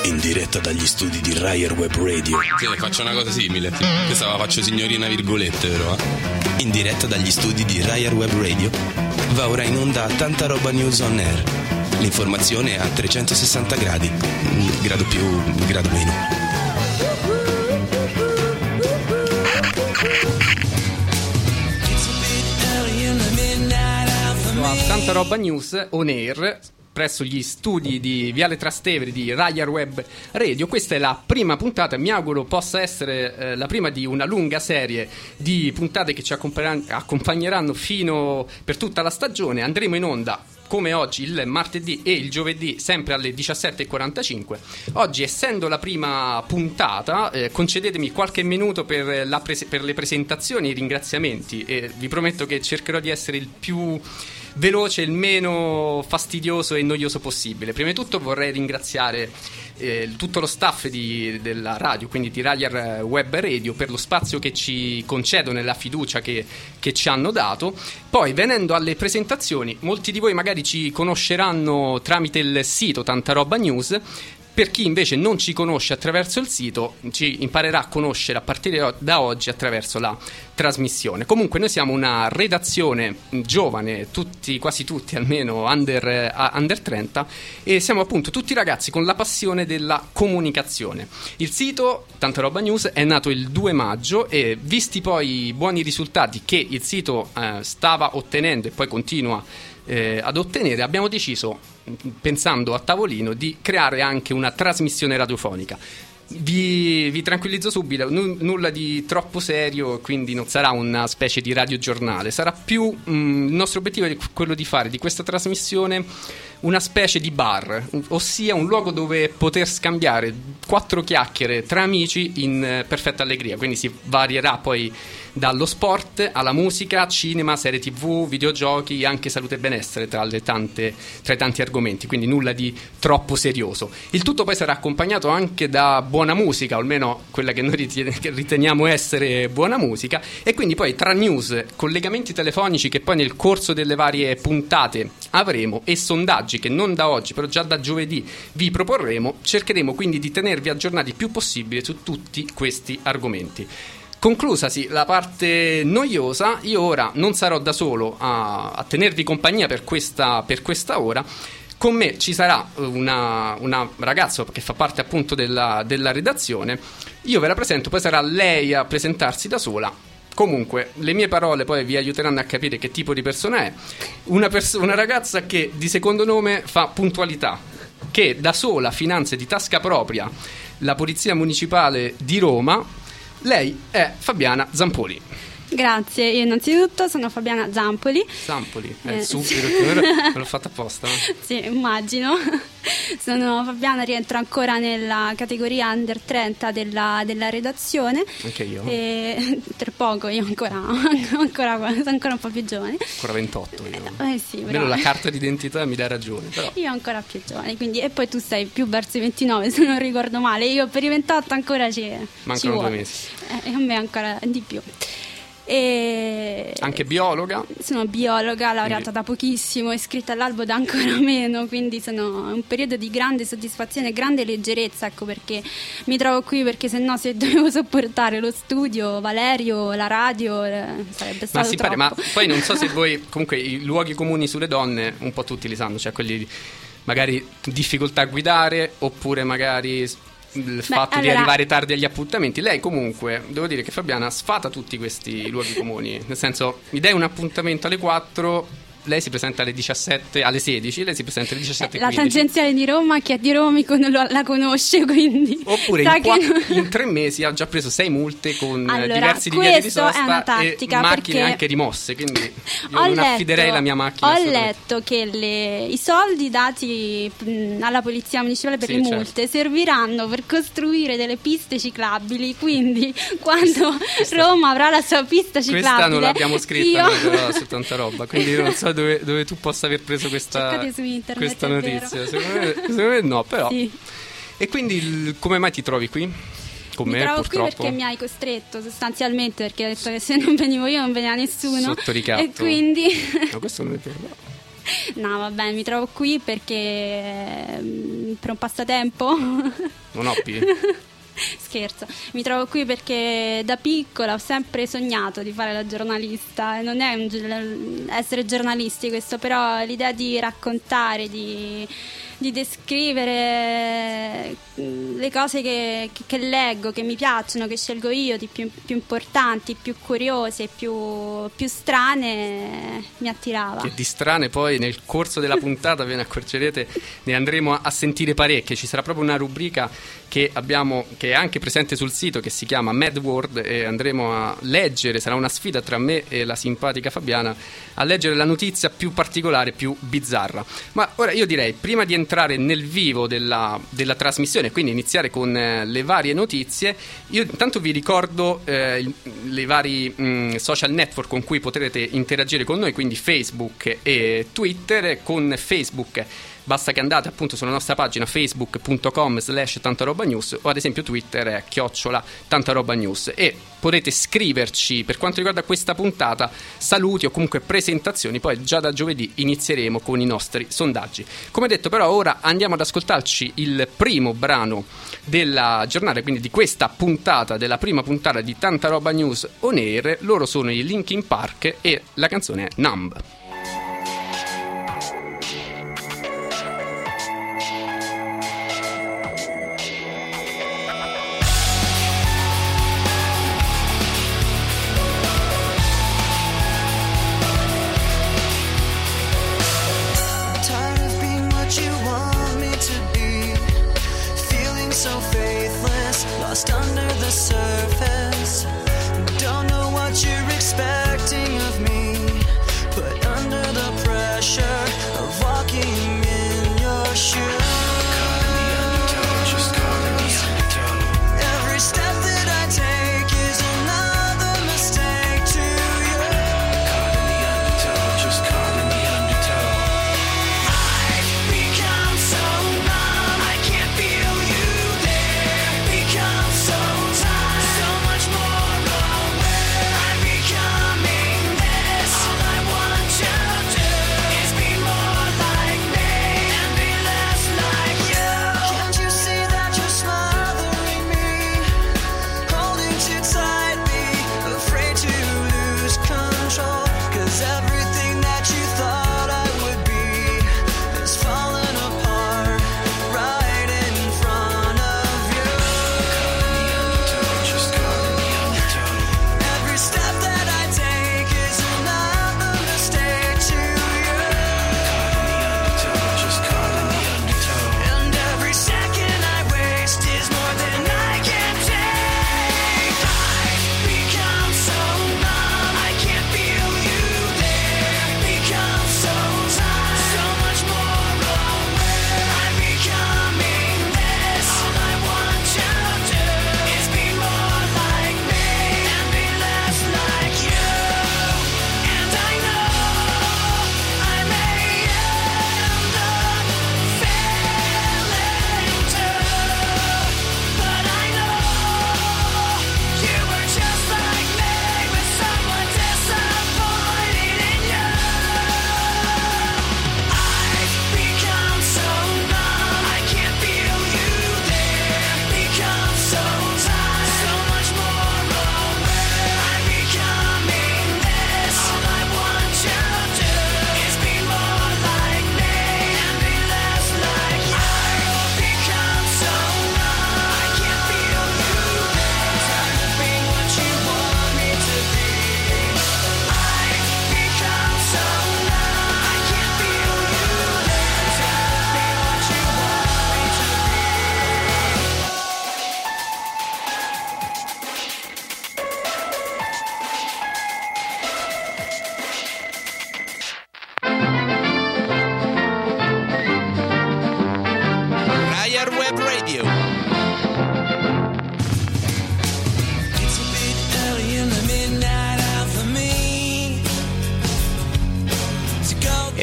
In diretta dagli studi di Raier Web Radio. Sì, faccio una cosa simile. Questa la faccio signorina virgolette, però. In diretta dagli studi di Raier Web Radio va ora in onda Tanta Roba News on Air. L'informazione a 360 gradi. Grado più, grado meno. Tanta Roba News on Air presso gli studi di Viale Trastevere di Raier Web Radio. Questa è la prima puntata, mi auguro possa essere la prima di una lunga serie di puntate che ci accompagneranno fino per tutta la stagione. Andremo in onda come oggi il martedì e il giovedì sempre alle 17:45. Oggi, essendo la prima puntata, concedetemi qualche minuto per le presentazioni e i ringraziamenti, e vi prometto che cercherò di essere il più veloce, il meno fastidioso e noioso possibile. Prima di tutto vorrei ringraziare tutto lo staff della radio, quindi di Raier Web Radio, per lo spazio che ci concedono e la fiducia che ci hanno dato. Poi, venendo alle presentazioni, molti di voi magari ci conosceranno tramite il sito Tanta Roba News. Per chi invece non ci conosce attraverso il sito, ci imparerà a conoscere a partire da oggi attraverso la trasmissione. Comunque noi siamo una redazione giovane, quasi tutti almeno under 30, e siamo appunto tutti ragazzi con la passione della comunicazione. Il sito Tanta Roba News è nato il 2 maggio e, visti poi i buoni risultati che il sito stava ottenendo e poi continua ad ottenere, abbiamo deciso, pensando a tavolino, di creare anche una trasmissione radiofonica. Vi tranquillizzo subito, nulla di troppo serio, quindi non sarà una specie di radiogiornale, sarà più il nostro obiettivo è quello di fare di questa trasmissione una specie di bar, ossia un luogo dove poter scambiare 4 chiacchiere tra amici in perfetta allegria. Quindi si varierà poi dallo sport alla musica, cinema, serie TV, videogiochi, anche salute e benessere tra i tanti argomenti, quindi nulla di troppo serioso. Il tutto poi sarà accompagnato anche da buona musica, o almeno quella che noi riteniamo essere buona musica, e quindi poi tra news, collegamenti telefonici che poi nel corso delle varie puntate avremo, e sondaggi che non da oggi però già da giovedì vi proporremo, cercheremo quindi di tenervi aggiornati il più possibile su tutti questi argomenti. Conclusasi la parte noiosa, io ora non sarò da solo a tenervi compagnia per questa ora. Con me ci sarà una ragazza che fa parte appunto della redazione. Io ve la presento, poi sarà lei a presentarsi da sola. Comunque, le mie parole poi vi aiuteranno a capire che tipo di persona è. Una ragazza che di secondo nome fa puntualità, che da sola finanzia di tasca propria la Polizia Municipale di Roma. Lei è Fabiana Zampoli. Grazie, io innanzitutto sono Fabiana Zampoli. Zampoli, subito, me l'ho fatta apposta. Sì, immagino. Sono Fabiana, rientro ancora nella categoria under 30 della redazione. Anche io. E tra poco, io sono ancora un po' più giovane. Ancora 28 io. Sì, almeno la carta d'identità mi dà ragione, però. Io ancora più giovane, quindi, e poi tu sei più verso i 29, se non ricordo male. Io per i 28 ancora mancano 2 mesi. E a me ancora di più. Anche biologa? Sono biologa, laureata da pochissimo, iscritta all'albo da ancora meno, quindi sono un periodo di grande soddisfazione, grande leggerezza, ecco perché mi trovo qui, perché se dovevo sopportare lo studio, Valerio, la radio, sarebbe stato troppo. Ma poi non so se voi, comunque i luoghi comuni sulle donne un po' tutti li sanno, cioè quelli magari difficoltà a guidare, oppure magari il fatto di arrivare tardi agli appuntamenti. Lei comunque, devo dire che Fabiana sfata tutti questi luoghi comuni, nel senso, mi dai un appuntamento alle 4, lei si presenta alle 17, alle 16, lei si presenta alle 17:15. La tangenziale di Roma, chi è di Romico non la conosce, quindi. Oppure in 3 mesi ha già preso 6 multe con diversi divieti di sosta, è una tattica, e macchine anche rimosse, quindi io non affiderei la mia macchina. Ho letto che i soldi dati alla Polizia Municipale per le multe serviranno per costruire delle piste ciclabili, quindi quando Roma avrà la sua pista ciclabile, questa non l'abbiamo scritta noi però su Tanta Roba, quindi io non so dove tu possa aver preso questa notizia. Secondo me no, però sì. E quindi come mai ti trovi qui? Mi trovo qui perché mi hai costretto, sostanzialmente, perché hai detto che se non venivo io non veniva nessuno. Sotto ricatto. E quindi no, questo non è vero. No, vabbè, mi trovo qui perché per un passatempo. Un hobby? Scherzo, mi trovo qui perché da piccola ho sempre sognato di fare la giornalista, e non è essere giornalisti questo, però l'idea di raccontare, di descrivere le cose che leggo, che mi piacciono, che scelgo io, di più importanti, più curiose, più strane, mi attirava. Che di strane poi nel corso della puntata, ve ne accorgerete, ne andremo a sentire parecchie. Ci sarà proprio una rubrica che abbiamo, che è anche presente sul sito, che si chiama Mad World, e andremo a leggere, sarà una sfida tra me e la simpatica Fabiana, a leggere la notizia più particolare, più bizzarra. Ma ora io direi, prima di entrare nel vivo della trasmissione, quindi iniziare con le varie notizie, io intanto vi ricordo le vari social network con cui potrete interagire con noi, quindi Facebook e Twitter. Con Facebook basta che andate appunto sulla nostra pagina facebook.com/tantarobanews, o ad esempio Twitter è @tantarobanews, e potete scriverci per quanto riguarda questa puntata saluti o comunque presentazioni. Poi già da giovedì inizieremo con i nostri sondaggi. Come detto, però, ora andiamo ad ascoltarci il primo brano della giornata, quindi di questa puntata, della prima puntata di Tanta Roba News On Air. Loro sono i Linkin Park e la canzone è Numb. Lost under the surface, don't know what you're expecting of me, but under the pressure of walking in your shoes, every step that I take is another mistake to you. I've become so numb, I can't feel you there. Become so tired, so much more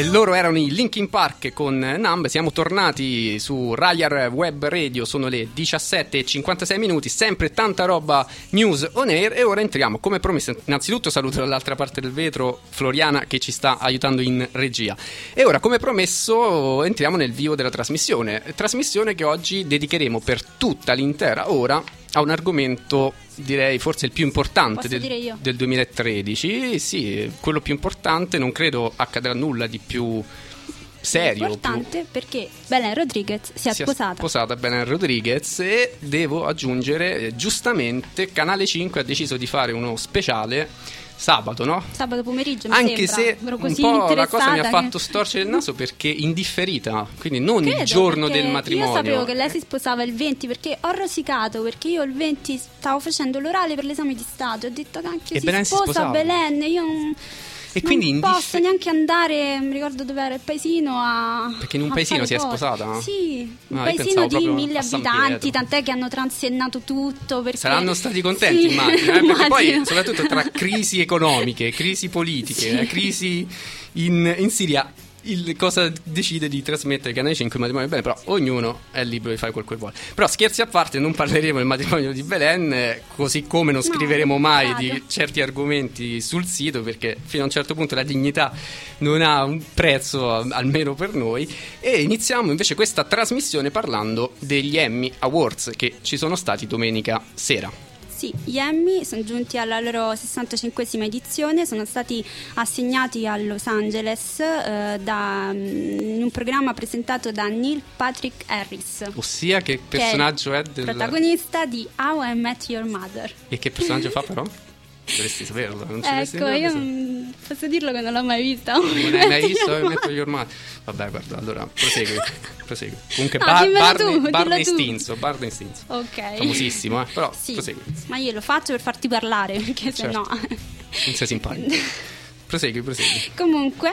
loro erano i Linkin Park con Numb. Siamo tornati su Raiar Web Radio, sono le 17:56, sempre tanta roba news on air, e ora entriamo, come promesso. Innanzitutto saluto dall'altra parte del vetro Floriana che ci sta aiutando in regia, e ora, come promesso, entriamo nel vivo della trasmissione che oggi dedicheremo per tutta l'intera ora a un argomento, direi forse il più importante del 2013. Sì, quello più importante. Non credo accadrà nulla di più serio. Importante perché Belen Rodriguez si è sposata Belen Rodriguez, e devo aggiungere, giustamente, Canale 5 ha deciso di fare uno speciale sabato, no? Sabato pomeriggio, anche sembra. se un po' la cosa mi ha fatto storcere il naso, perché indifferita, quindi non credo, il giorno del matrimonio. Io sapevo che lei si sposava il 20, perché ho rosicato, perché io il 20 stavo facendo l'orale per l'esame di Stato, ho detto che anche io si sposa Belen, io e quindi non posso neanche andare, mi ricordo dove era il paesino perché in un paesino si è sposata? Sì, un paesino di 1000 abitanti, tant'è che hanno transennato tutto perché... Saranno stati contenti, immagino, perché poi soprattutto tra crisi economiche, crisi politiche, crisi in Siria, cosa decide di trasmettere Canale 5 il matrimonio di Belen, però ognuno è libero di fare quel che vuole. Però scherzi a parte, non parleremo del matrimonio di Belen, così come non scriveremo mai di certi argomenti sul sito, perché fino a un certo punto la dignità non ha un prezzo, almeno per noi. E iniziamo invece questa trasmissione parlando degli Emmy Awards che ci sono stati domenica sera. Sì, gli Emmy sono giunti alla loro 65esima edizione, sono stati assegnati a Los Angeles in un programma presentato da Neil Patrick Harris. Ossia, che personaggio è del protagonista di How I Met Your Mother. E che personaggio fa però? Dovresti saperlo, non ci ecco, io posso dirlo che non l'ho mai vista. Non hai mai visto How I Met Your Mother? Vabbè, guarda, allora prosegui. Comunque Barney Stinson. Ok. Famosissimo, però sì, prosegui. Ma io lo faccio per farti parlare, perché sennò non sei simpatico. Prosegui. Comunque,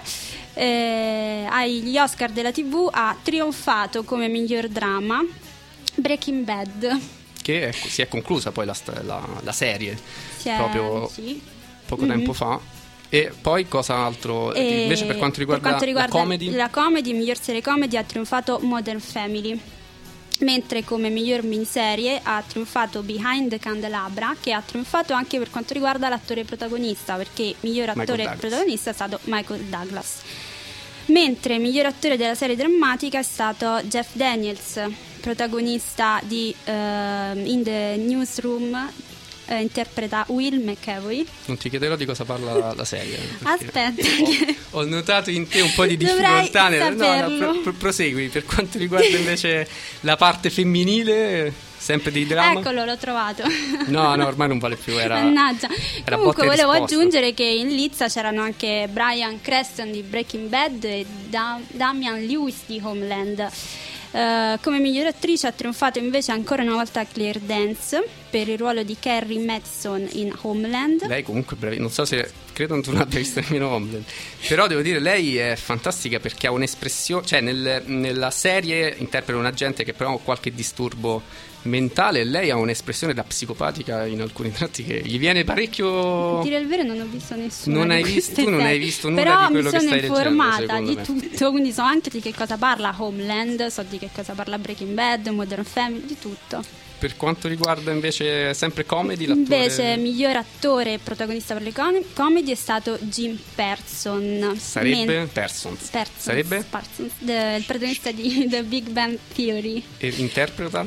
agli Oscar della TV ha trionfato come miglior drama Breaking Bad, che si è conclusa poi la serie proprio poco tempo fa. E poi cosa altro? Invece per quanto riguarda la comedy, miglior serie comedy ha trionfato Modern Family, mentre come miglior miniserie ha trionfato Behind the Candelabra, che ha trionfato anche per quanto riguarda l'attore protagonista, perché miglior attore protagonista è stato Michael Douglas. Mentre miglior attore della serie drammatica è stato Jeff Daniels, protagonista di In the Newsroom, interpreta Will McAvoy. Non ti chiederò di cosa parla la serie. Aspetta, ho notato in te un po' di difficoltà. Prosegui. Per quanto riguarda invece la parte femminile, sempre di drama. Eccolo, l'ho trovato. No, ormai non vale più. Mannaggia. Comunque volevo aggiungere che in lizza c'erano anche Bryan Cranston di Breaking Bad e Damian Lewis di Homeland. Come miglior attrice ha trionfato invece ancora una volta Claire Danes per il ruolo di Carrie Madison in Homeland. Lei comunque non so se credo non abbia visto nemmeno Homeland, però devo dire lei è fantastica perché ha un'espressione, cioè nella serie interpreta un agente che però ha qualche disturbo mentale e lei ha un'espressione da psicopatica in alcuni tratti che gli viene parecchio. A dire il vero non ho visto nessuno. Tu non hai visto nulla di quello che stai leggendo. Però mi sono informata di tutto, quindi so anche di che cosa parla Homeland, so di che cosa parla Breaking Bad, Modern Family, di tutto. Per quanto riguarda invece sempre comedy, l'attore... Invece miglior attore protagonista per le comedy è stato Jim Parsons. Sarebbe? Parsons. Sarebbe? Parsons, il protagonista di The Big Bang Theory. E interpreta?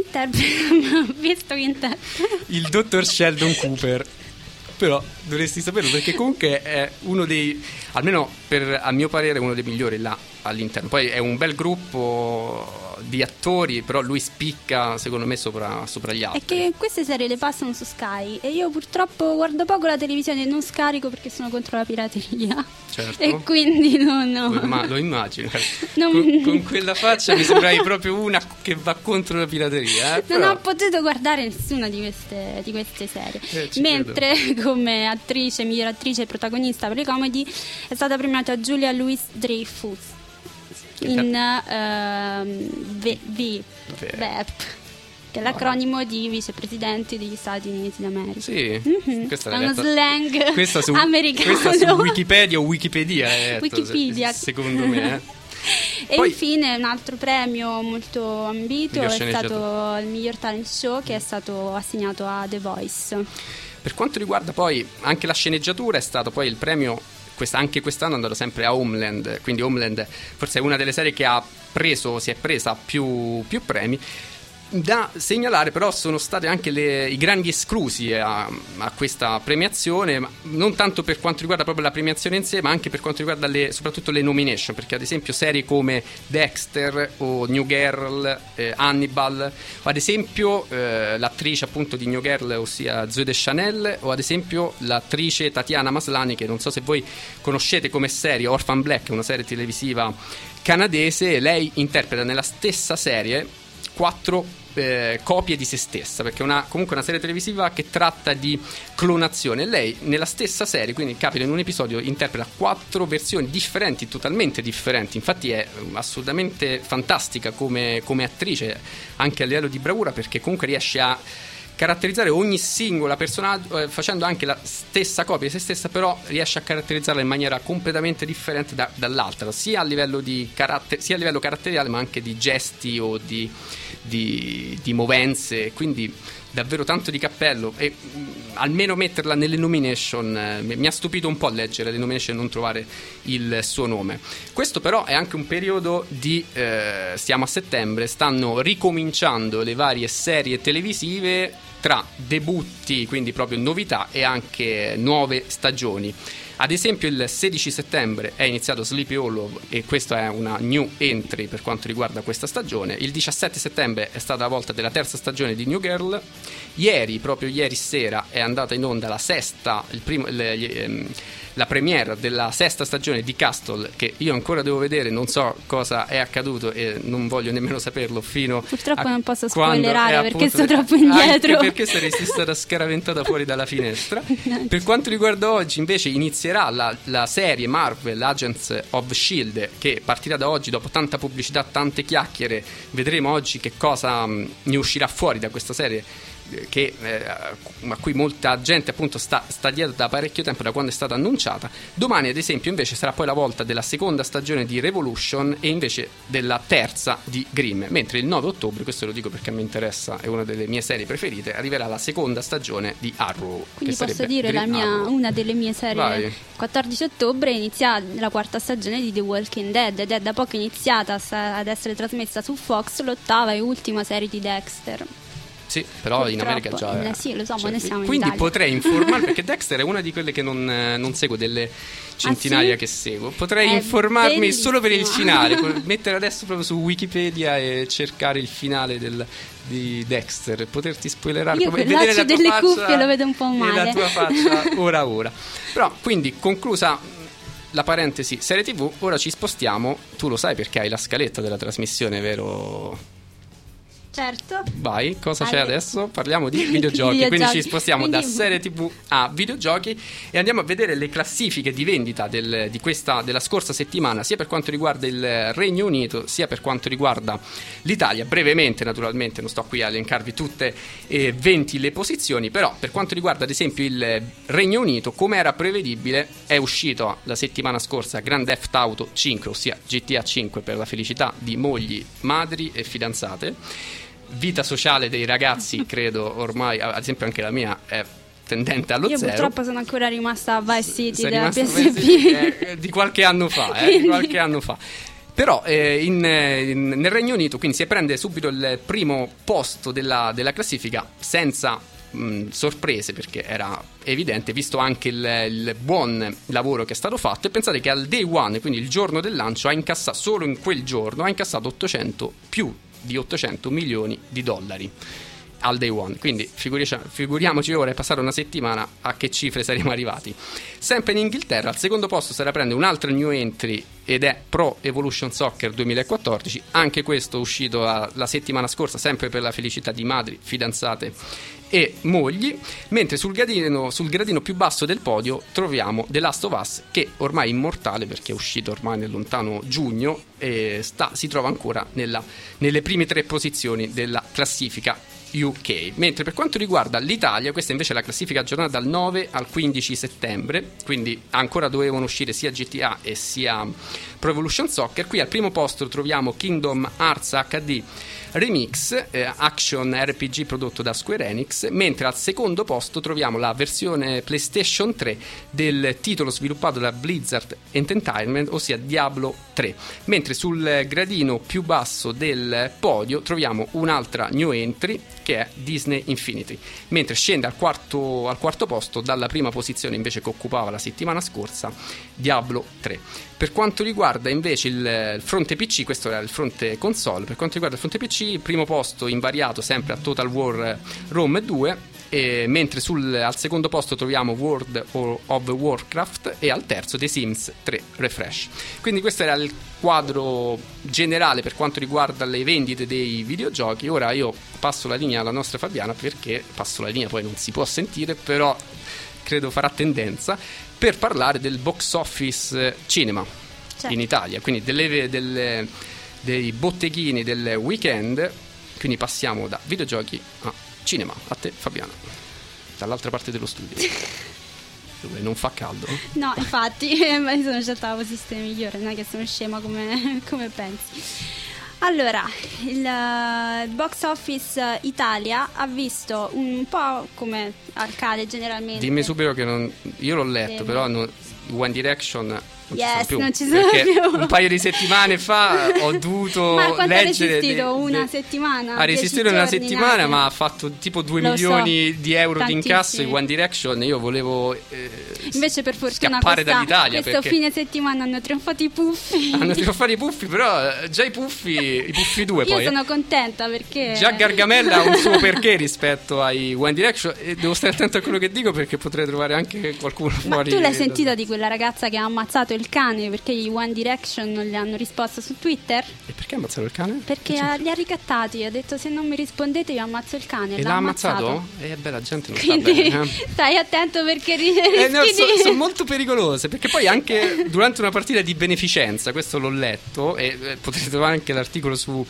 Visto che interpreta il dottor Sheldon Cooper. Però dovresti saperlo perché comunque è uno dei, almeno a mio parere, uno dei migliori là all'interno. Poi è un bel gruppo di attori, però lui spicca secondo me sopra gli altri. È che queste serie le passano su Sky e io purtroppo guardo poco la televisione e non scarico perché sono contro la pirateria. Certo. E quindi lo immagino. Con quella faccia mi sembrai proprio una che va contro la pirateria. Non ho potuto guardare nessuna di queste serie. Mentre come attrice, miglior attrice protagonista per le comedy è stata premiata Julia Louis-Dreyfus in Veep. che è l'acronimo di vicepresidente degli Stati Uniti d'America. Sì, questa è uno slang questa americano. Questa su Wikipedia o Wikipedia, Wikipedia, secondo me. E Poi, infine un altro premio molto ambito miglior è sceneggiatura. stato il miglior talent show, che è stato assegnato a The Voice. per quanto riguarda poi anche la sceneggiatura, è stato poi il premio anche quest'anno è andato sempre a Homeland, quindi Homeland forse è una delle serie che si è presa più premi. Da segnalare però sono stati anche i grandi esclusi a questa premiazione, ma non tanto per quanto riguarda proprio la premiazione in sé, ma anche per quanto riguarda soprattutto le nomination, perché ad esempio serie come Dexter o New Girl, Hannibal, o ad esempio l'attrice appunto di New Girl, ossia Zoe Deschanel, o ad esempio l'attrice Tatiana Maslany, che non so se voi conoscete come serie Orphan Black, una serie televisiva canadese. Lei interpreta nella stessa serie 4 copie di se stessa, perché è comunque una serie televisiva che tratta di clonazione. Lei nella stessa serie, quindi capita in un episodio, interpreta 4 versioni differenti, totalmente differenti. Infatti è assolutamente fantastica come attrice, anche a livello di bravura, perché comunque riesce a caratterizzare ogni singola personaggio, facendo anche la stessa copia di se stessa, però riesce a caratterizzarla in maniera completamente differente dall'altra, sia a livello di sia a livello caratteriale, ma anche di gesti o di movenze. Quindi davvero tanto di cappello, e almeno metterla nelle nomination mi ha stupito un po' leggere le nomination e non trovare il suo nome. Questo però è anche un periodo siamo a settembre, stanno ricominciando le varie serie televisive, tra debutti, quindi proprio novità, e anche nuove stagioni. Ad esempio il 16 settembre è iniziato Sleepy Hollow, e questa è una new entry per quanto riguarda questa stagione. Il 17 settembre è stata la volta della terza stagione di New Girl. Proprio ieri sera è andata in onda la premiere della sesta stagione di Castle, che io ancora devo vedere, non so cosa è accaduto e non voglio nemmeno saperlo purtroppo non posso spoilerare perché sto troppo indietro, anche perché saresti stata scaraventata fuori dalla finestra. Per quanto riguarda oggi invece inizierà la serie Marvel Agents of S.H.I.E.L.D., che partirà da oggi, dopo tanta pubblicità, tante chiacchiere. Vedremo oggi che cosa ne uscirà fuori da questa serie, a cui molta gente appunto sta dietro da parecchio tempo, da quando è stata annunciata. Domani ad esempio invece sarà poi la volta della seconda stagione di Revolution, e invece della terza di Grimm, mentre il 9 ottobre, questo lo dico perché mi interessa, è una delle mie serie preferite, arriverà la seconda stagione di Arrow. Quindi posso dire una delle mie serie. Vai. 14 ottobre inizia la quarta stagione di The Walking Dead, ed è da poco iniziata ad essere trasmessa su Fox l'ottava e ultima serie di Dexter. Sì, però purtroppo in America già sì, lo so, ma noi siamo in quindi Italia. Potrei informarmi, perché Dexter è una di quelle che non seguo, delle centinaia sì? che seguo. Potrei informarmi bellissimo. Solo per il finale, mettere adesso proprio su Wikipedia e cercare il finale di Dexter, poterti spoilerare. Io per vedere la tua delle faccia, cuffie lo vedo un po' male, la tua faccia ora. Però quindi, conclusa la parentesi serie TV, ora ci spostiamo. Tu lo sai perché hai la scaletta della trasmissione, vero? Certo. Vai, cosa c'è adesso? Parliamo di videogiochi. Quindi ci spostiamo da serie TV a videogiochi e andiamo a vedere le classifiche di vendita della scorsa settimana, sia per quanto riguarda il Regno Unito sia per quanto riguarda l'Italia. Brevemente, naturalmente, non sto qui a elencarvi tutte 20 le posizioni, però per quanto riguarda ad esempio il Regno Unito, come era prevedibile, è uscito la settimana scorsa Grand Theft Auto 5, ossia GTA 5, per la felicità di mogli, madri e fidanzate. Vita sociale dei ragazzi, credo ormai, ad esempio anche la mia, è tendente allo zero. Io purtroppo sono ancora rimasta a Vice City della PSP di qualche anno fa, Però nel Regno Unito quindi si prende subito il primo posto della classifica senza sorprese, perché era evidente, visto anche il buon lavoro che è stato fatto. E pensate che al day one, quindi il giorno del lancio, solo in quel giorno ha incassato più di 800 milioni di dollari al day one. Quindi figuriamoci ora, è passata una settimana, a che cifre saremo arrivati. Sempre in Inghilterra al secondo posto se la prende un'altra new entry, ed è Pro Evolution Soccer 2014, anche questo uscito la settimana scorsa, sempre per la felicità di madri, fidanzate e mogli. Mentre sul gradino più basso del podio troviamo The Last of Us, che ormai è immortale perché è uscito ormai nel lontano giugno e si trova ancora nelle prime 3 posizioni della classifica UK. Mentre per quanto riguarda l'Italia, questa invece è la classifica aggiornata dal 9 al 15 settembre, quindi ancora dovevano uscire sia GTA e sia Pro Evolution Soccer. Qui al primo posto troviamo Kingdom Hearts HD Remix, action RPG prodotto da Square Enix, mentre al secondo posto troviamo la versione PlayStation 3 del titolo sviluppato da Blizzard Entertainment, ossia Diablo 3. Mentre sul gradino più basso del podio troviamo un'altra new entry che è Disney Infinity, mentre scende al quarto posto dalla prima posizione invece che occupava la settimana scorsa Diablo 3. Per quanto riguarda invece il fronte PC, questo era il fronte console, per quanto riguarda il fronte PC, il primo posto invariato sempre a Total War Rome 2, mentre al secondo posto troviamo World of Warcraft e al terzo The Sims 3 Refresh. Quindi questo era il quadro generale per quanto riguarda le vendite dei videogiochi. Ora io passo la linea alla nostra Fabiana, perché passo la linea, poi non si può sentire, però credo farà tendenza, per parlare del box office cinema in Italia, quindi dei botteghini del weekend. Quindi passiamo da videogiochi a cinema. A te Fabiana, dall'altra parte dello studio. Dove non fa caldo? No, infatti, ma io sono scelta la posizione migliore, non è che sono scema come pensi. Allora, il box office Italia ha visto un po' come accade generalmente. Dimmi subito che io l'ho letto, però One Direction non ci sono più. Un paio di settimane fa ho dovuto leggere. Ha resistito una settimana? Ha resistito una settimana, ma ha fatto tipo 2 milioni di euro di incasso in One Direction. Io volevo invece per fortuna scappare dall'Italia, questo fine settimana hanno trionfato i Puffi. Però già i Puffi 2 io poi. Io sono contenta perché già Gargamella ha un suo perché rispetto ai One Direction, e devo stare attento a quello che dico perché potrei trovare anche qualcuno fuori. Ma tu l'hai sentita di quella ragazza che ha ammazzato il cane perché i One Direction non gli hanno risposto su Twitter? E perché ha ammazzato il cane? Perché li ha ricattati, ha detto se non mi rispondete io ammazzo il cane. E l'ha ammazzato? Beh, la gente non quindi sta bene. Stai attento perché sono molto pericolose, perché poi anche durante una partita di beneficenza, questo l'ho letto e potrete trovare anche l'articolo su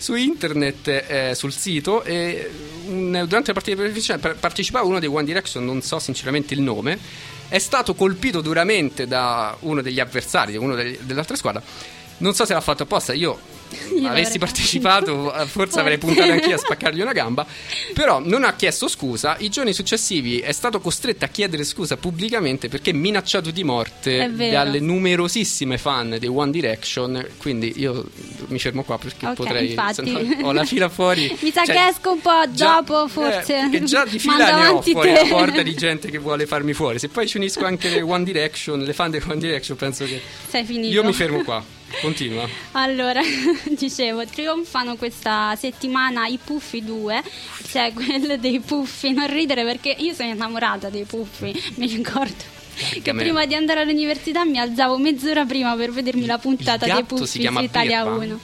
internet, sul sito, durante la partita di beneficenza partecipava uno dei One Direction, non so sinceramente il nome. È stato colpito duramente da uno degli avversari, uno dell'altra squadra. Non so se l'ha fatto apposta. Io avessi partecipato, forse avrei puntato anch'io a spaccargli una gamba. Però non ha chiesto scusa. I giorni successivi è stato costretto a chiedere scusa pubblicamente perché minacciato di morte dalle numerosissime fan dei One Direction. Quindi io mi fermo qua perché potrei, ho la fila fuori. Mi sa che esco un po' dopo, forse. Perché già di fila ne ho fuori la porta di gente che vuole farmi fuori. Se poi ci unisco anche le One Direction, le fan dei One Direction, penso che sei finito. Io mi fermo qua. Continua. Allora, dicevo, trionfano questa settimana i Puffi 2, cioè quello dei Puffi. Non ridere perché io sono innamorata dei Puffi, mi ricordo che prima di andare all'università mi alzavo mezz'ora prima per vedermi la puntata dei Puffi su Italia 1.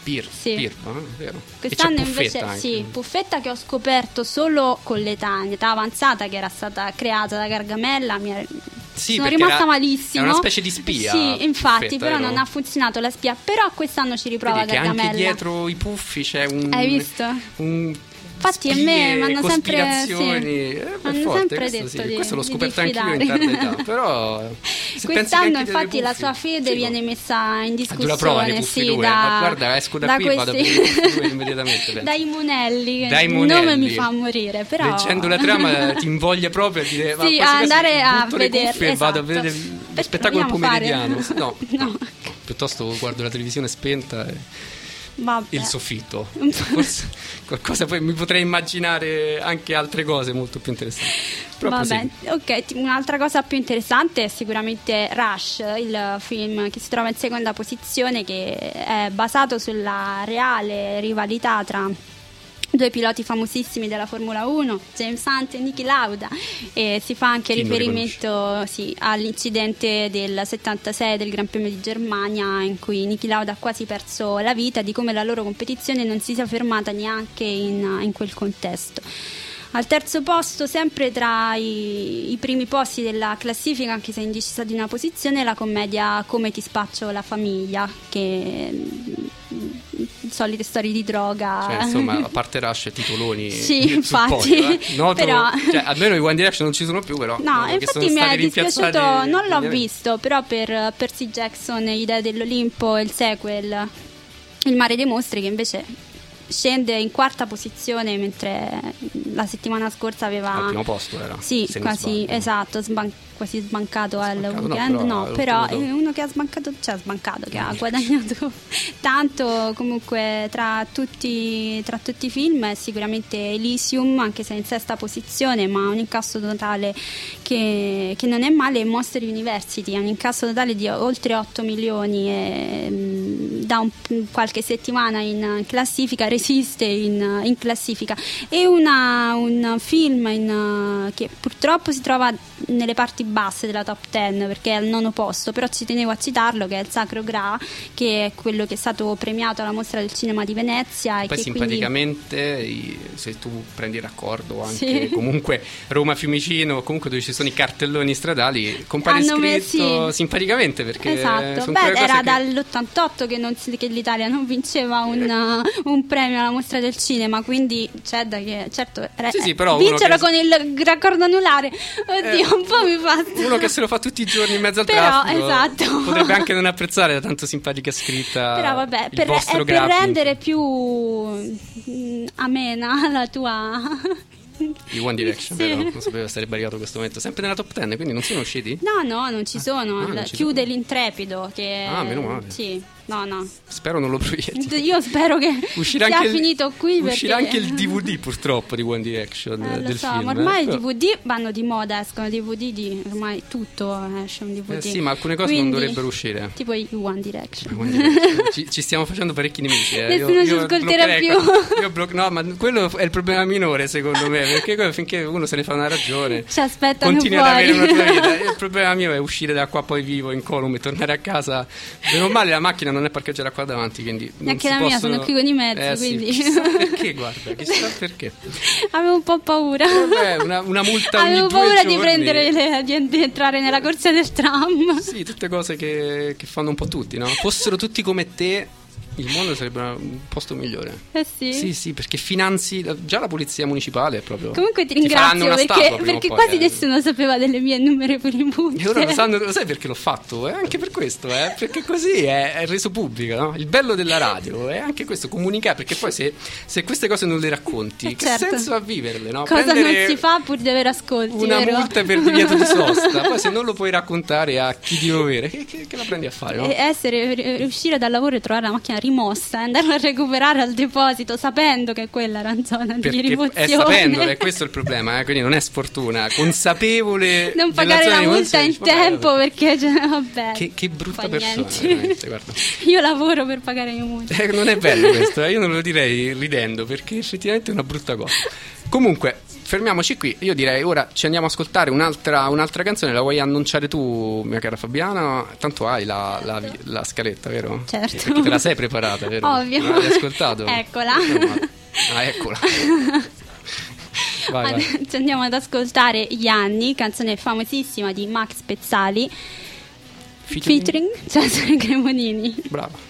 Vero. Quest'anno invece Puffetta che ho scoperto solo con l'età avanzata, che era stata creata da Gargamella. Sono rimasta malissimo. È una specie di spia. Sì, infatti, però non ha funzionato la spia. Però quest'anno ci riprova Gargamella. Che anche dietro i Puffi c'è hai visto? Infatti a me mi hanno sempre detto questo l'ho scoperto anch'io in tarda età. Però quest'anno infatti la sua fede viene messa in discussione. La prova dei Puffi 2. Guarda, esco da qui e vado a vedere i Puffi 2 immediatamente. Dai Monelli. Il nome mi fa morire, però leggendo la trama ti invoglia proprio a dire andare a vedere e vado a vedere lo spettacolo pomeridiano. No, piuttosto guardo la televisione spenta il soffitto. Forse qualcosa, poi mi potrei immaginare anche altre cose molto più interessanti. Vabbè, ok, un'altra cosa più interessante è sicuramente Rush, il film che si trova in seconda posizione, che è basato sulla reale rivalità tra due piloti famosissimi della Formula 1, James Hunt e Niki Lauda, e si fa anche riferimento all'incidente del 76 del Gran Premio di Germania, in cui Niki Lauda ha quasi perso la vita, di come la loro competizione non si sia fermata neanche in quel contesto. Al terzo posto, sempre tra i primi posti della classifica, anche se indecisa di una posizione, la commedia Come ti spaccio la famiglia, che solite storie di droga. Cioè, insomma, a parte Rush e titoloni sì, sul infatti, podio, Noto, però... cioè, almeno i One Direction non ci sono più, però No, che infatti sono mi stati è dispiaciuto, rimpiazzati non l'ho ovviamente. visto, però per Percy Jackson, Idee dell'Olimpo e il sequel Il mare dei mostri, che invece scende in quarta posizione, mentre la settimana scorsa aveva Al primo posto era. sì, se non quasi sbaglio. esatto, quasi sbancato al Sbancato, no, weekend, però però è è uno che ha sbancato, che ha guadagnato tanto. Comunque tra tutti i film è sicuramente Elysium, anche se è in sesta posizione, ma ha un incasso totale che non è male. E Monster University ha un incasso totale di oltre 8 milioni e da qualche settimana in classifica, resiste in classifica. E un film che purtroppo si trova nelle parti basse della top 10 perché è al 9° posto, però ci tenevo a citarlo, che è Il Sacro Gra, che è quello che è stato premiato alla Mostra del Cinema di Venezia. Poi e che simpaticamente se tu prendi il raccordo anche Sì. comunque Roma Fiumicino, comunque dove ci sono i cartelloni stradali, compare Hanno scritto sì. simpaticamente, perché esatto, sono quelle cose era che... dall'88 che l'Italia non vinceva un premio alla Mostra del Cinema, quindi c'è da che certo Sì, però vincere uno che... con il raccordo anulare, oddio, un po' mi fa uno che se lo fa tutti i giorni in mezzo al Però, traffico esatto. potrebbe anche non apprezzare la tanto simpatica scritta. però vabbè, il per vostro graffiti. rendere più amena la tua I One Direction, Sì. vero? Non sapevo essere barricato in questo momento. Sempre nella top 10, quindi non sono usciti? no, non ci sono. non ci Chiude sono. l'Intrepido che Meno male. sì, no. Spero non lo proietti. Io spero che Uscirà sia anche finito qui, uscirà perché anche il DVD purtroppo di One Direction lo del so, film. ma ormai i Però- DVD vanno di moda, escono DVD di ormai tutto esce un DVD. sì, ma alcune cose Quindi, non dovrebbero uscire. tipo i One Direction. One Direction. ci stiamo facendo parecchi nemici. Nessuno ci ascolterà più. No, ma quello è il problema minore secondo me, perché finché uno se ne fa una ragione Ci aspettano continui ad avere fuori. una tua vita. Il problema mio è uscire da qua poi vivo, incolume, tornare a casa. Meno male la macchina non è parcheggiata qua davanti, quindi non Neanche si la mia, possono... sono qui con i mezzi, sì, quindi chissà perché, guarda, chissà perché. Avevo un po' paura. Vabbè, una multa ogni Avevo 2 paura giorni. di prendere di entrare nella corsia del tram. Sì, tutte cose che fanno un po' tutti, no? Fossero tutti come te, il mondo sarebbe un posto migliore. Sì. Sì, perché finanzi già la polizia municipale proprio. Comunque ti faranno ringrazio una statua prima o perché poi, quasi nessuno sapeva delle mie innumerevoli multe. E ora lo sai perché l'ho fatto? Anche per questo, perché così è reso pubblico, no? Il bello della radio è anche questo, comunicare, perché poi se queste cose non le racconti, che certo. senso ha viverle, no? Cosa Prendere non si fa pur di avere ascolti, una vero? multa per divieto di sosta, poi se non lo puoi raccontare a chi di dovere, che la prendi a fare, no? E uscire dal lavoro e trovare la macchina rimossa e andare a recuperare al deposito sapendo che quella era in zona di Perché rimozione. sapendo, e questo è il problema, quindi non è sfortuna, consapevole non della pagare zona la di multa in rimozione, tempo perché vabbè, che brutta fa persona, niente. veramente, guarda. Io lavoro per pagare le multe. Non è bello questo, io non lo direi ridendo, perché effettivamente è una brutta cosa. Comunque, fermiamoci qui. Io direi ora ci andiamo a ascoltare un'altra canzone. La vuoi annunciare tu, mia cara Fabiana? Tanto hai la scaletta, vero? Certo. Perché te la sei preparata, vero? Ovvio. Non l'hai ascoltato? Eccola. Eccola. Vai. Ci andiamo ad ascoltare Gli anni, canzone famosissima di Max Pezzali featuring Cesare Cremonini. Brava.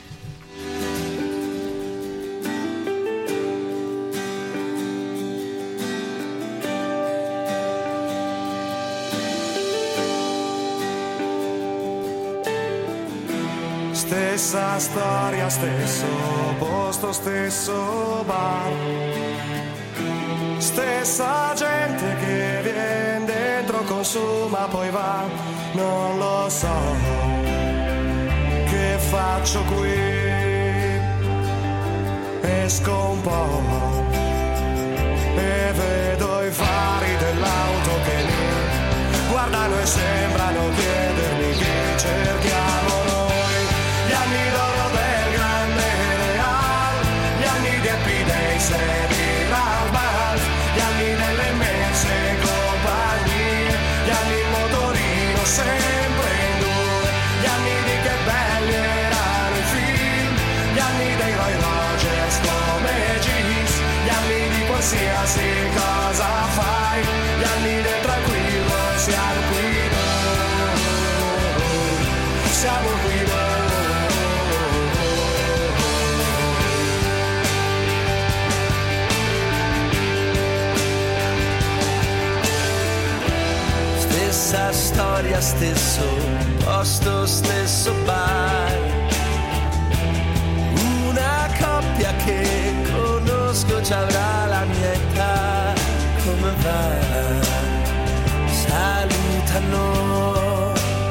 Stessa storia, stesso posto, stesso bar. Stessa gente che viene dentro, consuma, poi va. Non lo so che faccio qui. Esco un po' e vedo i fari dell'auto che lì guardano e sembrano chiedermi chi cerchiamo noi. Gli anni d'oro del grande real, gli anni di Happy Days e di Raubal, gli anni delle immense compagnie, gli anni in motorino sempre in due, gli anni di che belli erano i film, gli anni dei Roy Rogers come Gis, gli anni di qualsiasi cosa fai, gli anni del tranquillo, siamo qui noi, siamo qui noi. storia, stesso posto, stesso bar. Una coppia che conosco già avrà la mia età. Come va? Salutano.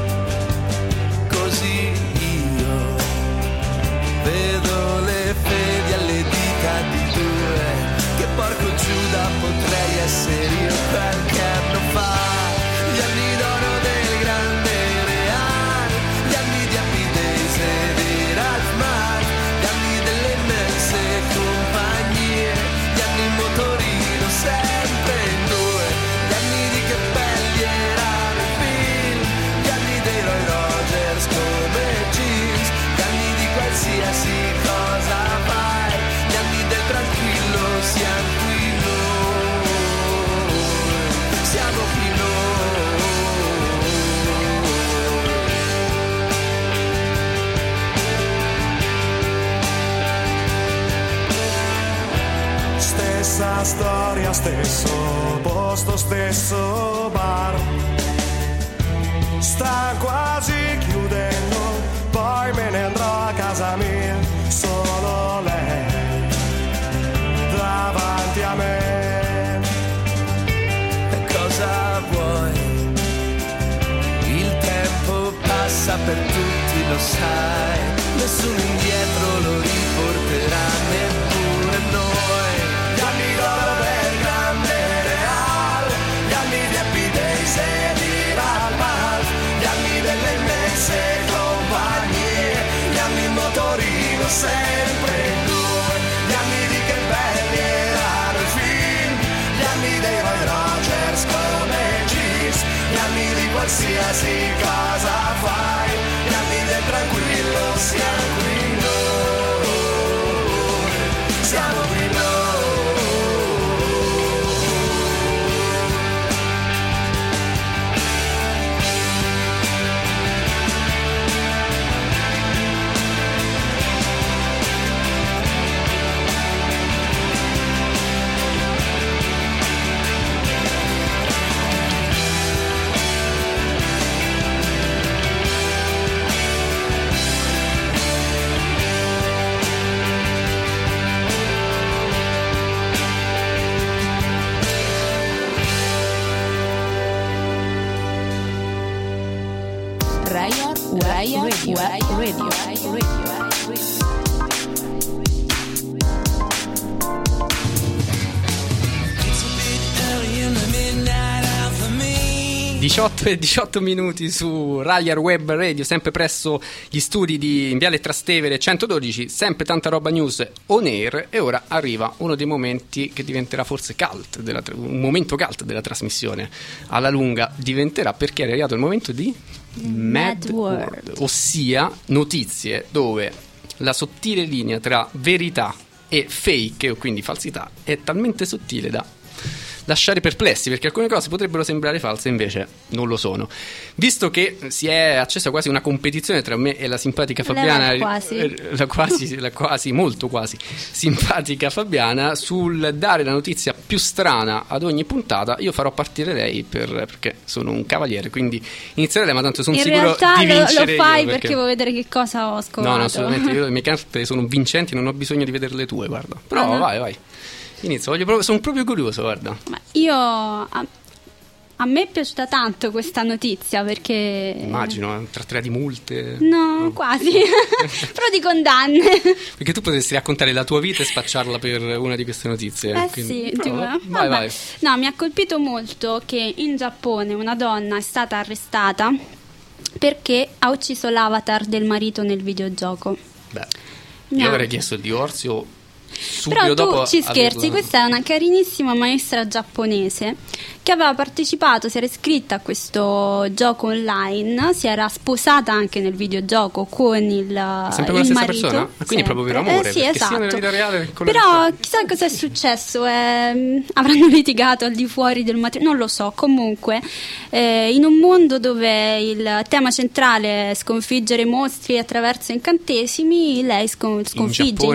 Così io vedo le fedi alle dita di due che porco Giuda potrei essere io qualche anno fa. Gli anni d'oro del grande Real, gli anni di Happy Days e di Ralph Marx, gli anni delle immense compagnie, gli anni in motorino sempre in due, gli anni di che belli erano i film, gli anni dei Roy Rogers come jeans, gli anni di qualsiasi cosa fai, gli anni del tranquillo siamo qui noi, siamo qui noi. Stessa storia, stesso posto, stesso bar. Sta quasi chiudendo, poi me ne andrò a casa mia, solo lei davanti a me. E cosa vuoi? Il tempo passa per tutti, lo sai, nessuno indietro lo riporterà, neppure noi. Gli anni d'oro del grande Real, gli anni di Happy Days e di Ralph Malf, gli anni delle immense compagnie, gli anni in motorino sempre in due, gli anni di che belli erano i film, gli anni dei Roy Rogers come jeans, gli anni di qualsiasi cosa fai, gli anni del tranquillo siamo qui noi, siamo qui noi. Radio. It's a bit early in the midnight hour for me. 18 e 18 minuti su Raiar Web Radio, sempre presso gli studi di Viale Trastevere 112, sempre tanta roba news on air. E ora arriva uno dei momenti che diventerà forse cult, un momento cult della trasmissione. Alla lunga diventerà, perché è arrivato il momento di Mad World, ossia notizie dove la sottile linea tra verità e fake, o quindi falsità, è talmente sottile da lasciare perplessi, perché alcune cose potrebbero sembrare false, invece non lo sono. Visto che si è accesa quasi una competizione tra me e la simpatica Fabiana, la quasi molto quasi simpatica Fabiana, sul dare la notizia più strana ad ogni puntata, io farò partire lei perché sono un cavaliere, quindi inizierei lei, ma tanto sono sicuro di vincere. Lo fai io, perché vuoi vedere che cosa ho scovato. No, assolutamente, io le mie carte sono vincenti, non ho bisogno di vedere le tue, guarda. Però vai. Inizio, sono proprio curioso, guarda. Ma a me è piaciuta tanto questa notizia, perché immagino, tratterà di multe. No, quasi. Però di condanne. Perché tu potresti raccontare la tua vita e spacciarla per una di queste notizie. Sì, vai. No, mi ha colpito molto che in Giappone una donna è stata arrestata perché ha ucciso l'avatar del marito nel videogioco. Io avrei chiesto il divorzio subito. Però tu dopo ci scherzi, questa è una carinissima maestra giapponese che aveva partecipato, si era iscritta a questo gioco online, si era sposata anche nel videogioco con il sempre con la stessa marito, persona? Quindi è proprio per amore, sì, esatto. Sia nella vita reale che con però chissà cosa è successo, avranno litigato al di fuori del matrimonio, non lo so. Comunque in un mondo dove il tema centrale è sconfiggere mostri attraverso incantesimi, lei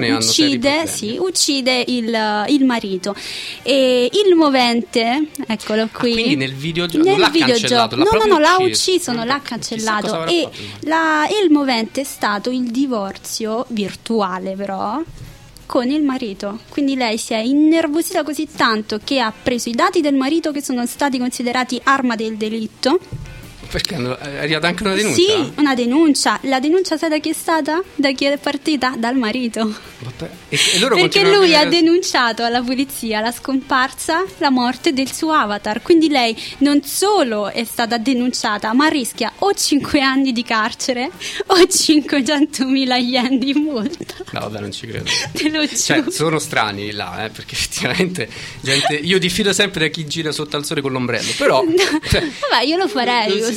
uccide il marito, e il movente, ecco, eccolo qui. Quindi nel videogioco non l'ha cancellato, l'ha ucciso, non l'ha cancellato. E il movente è stato il divorzio virtuale, però, con il marito. Quindi lei si è innervosita così tanto che ha preso i dati del marito, che sono stati considerati arma del delitto. Perché è arrivata anche una denuncia? Sì, una denuncia. La denuncia sai da chi è stata? Da chi è partita? Dal marito. E loro perché lui ha denunciato alla polizia la scomparsa, la morte del suo avatar. Quindi lei non solo è stata denunciata, ma rischia o 5 anni di carcere o 500.000 yen di multa. No, vabbè, non ci credo. Te lo giuro. Cioè, sono strani là, perché effettivamente io diffido sempre da chi gira sotto al sole con l'ombrello. Però vabbè, io lo farei.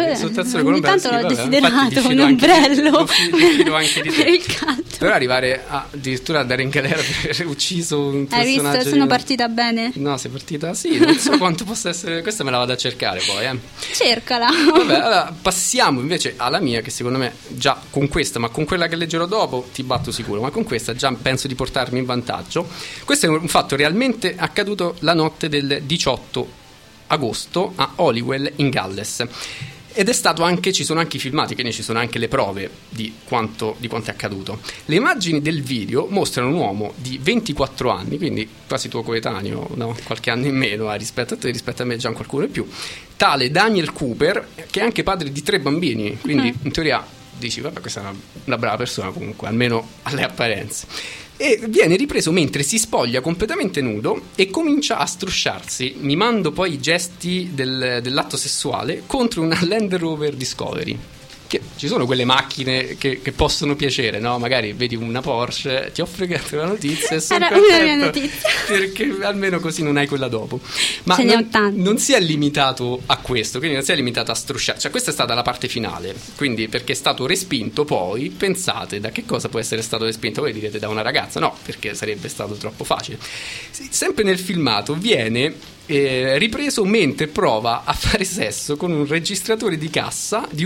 Ogni tanto l'ho desiderato un ombrello anche di per te. il canto. Però arrivare addirittura ad andare in galera per aver ucciso un personaggio. Hai visto? Sono partita bene. No, sei partita? Sì, non so quanto possa essere. Questa me la vado a cercare poi. Cercala. Vabbè, allora passiamo invece alla mia, che secondo me già con questa, ma con quella che leggerò dopo ti batto sicuro, ma con questa già penso di portarmi in vantaggio. Questo è un fatto realmente accaduto la notte del 18 agosto a Holywell in Galles. Ed è stato anche, ci sono anche i filmati, quindi ci sono anche le prove di quanto è accaduto. Le immagini del video mostrano un uomo di 24 anni, quindi quasi tuo coetaneo, no? Qualche anno in meno rispetto a te, rispetto a me già qualcuno in più, tale Daniel Cooper, che è anche padre di 3 bambini, quindi in teoria dici, vabbè, questa è una brava persona comunque, almeno alle apparenze. E viene ripreso mentre si spoglia completamente nudo e comincia a strusciarsi, mimando poi i gesti dell'atto sessuale contro una Land Rover Discovery. Che ci sono quelle macchine che possono piacere, no? Magari vedi una Porsche, ti offre la notizia e sono era una mia notizia, perché almeno così non hai quella dopo. Ma ce ne ho tanti. Non si è limitato a questo, quindi non si è limitato a strusciare, cioè questa è stata la parte finale, quindi perché è stato respinto. Poi pensate da che cosa può essere stato respinto, voi direte da una ragazza, no, perché sarebbe stato troppo facile. Sempre nel filmato viene ripreso mentre prova a fare sesso con un registratore di cassa di un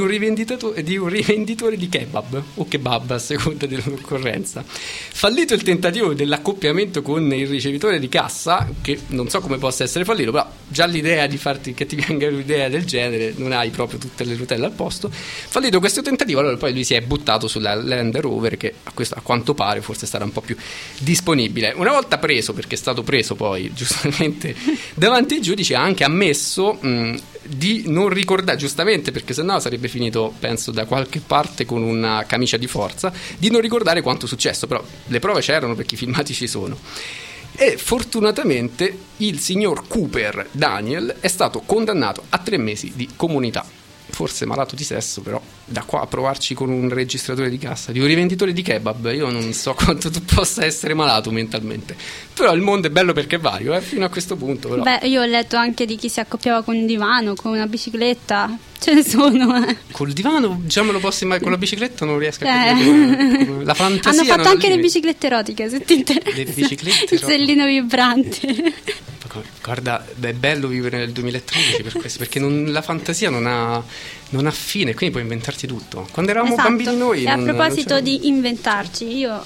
rivenditore di kebab o kebab a seconda dell'occorrenza. Fallito il tentativo dell'accoppiamento con il ricevitore di cassa, che non so come possa essere fallito, però già l'idea di farti che ti venga un'idea del genere, non hai proprio tutte le rotelle al posto. Fallito questo tentativo, allora poi lui si è buttato sulla Land Rover, che a quanto pare forse sarà un po' più disponibile. Una volta preso, perché è stato preso poi giustamente davanti ai giudici, ha anche ammesso di non ricordare, giustamente, perché sennò sarebbe finito, penso, da qualche parte con una camicia di forza, di non ricordare quanto è successo. Però le prove c'erano, perché i filmati ci sono. E fortunatamente il signor Cooper Daniel è stato condannato a 3 mesi di comunità. Forse malato di sesso, però da qua a provarci con un registratore di cassa di un rivenditore di kebab, io non so quanto tu possa essere malato mentalmente. Però il mondo è bello perché è vario, fino a questo punto. Però. Beh, io ho letto anche di chi si accoppiava con un divano, con una bicicletta. Ce ne sono. Col divano già me lo posso immaginare, con la bicicletta non riesco a capire. La fantasia. Hanno fatto anche le biciclette erotiche, se ti interessa. Le biciclette il sellino vibrante. Guarda, è bello vivere nel 2013 per questo, perché la fantasia non ha fine, quindi puoi inventarti tutto. Quando eravamo bambini noi. E a proposito di inventarci, io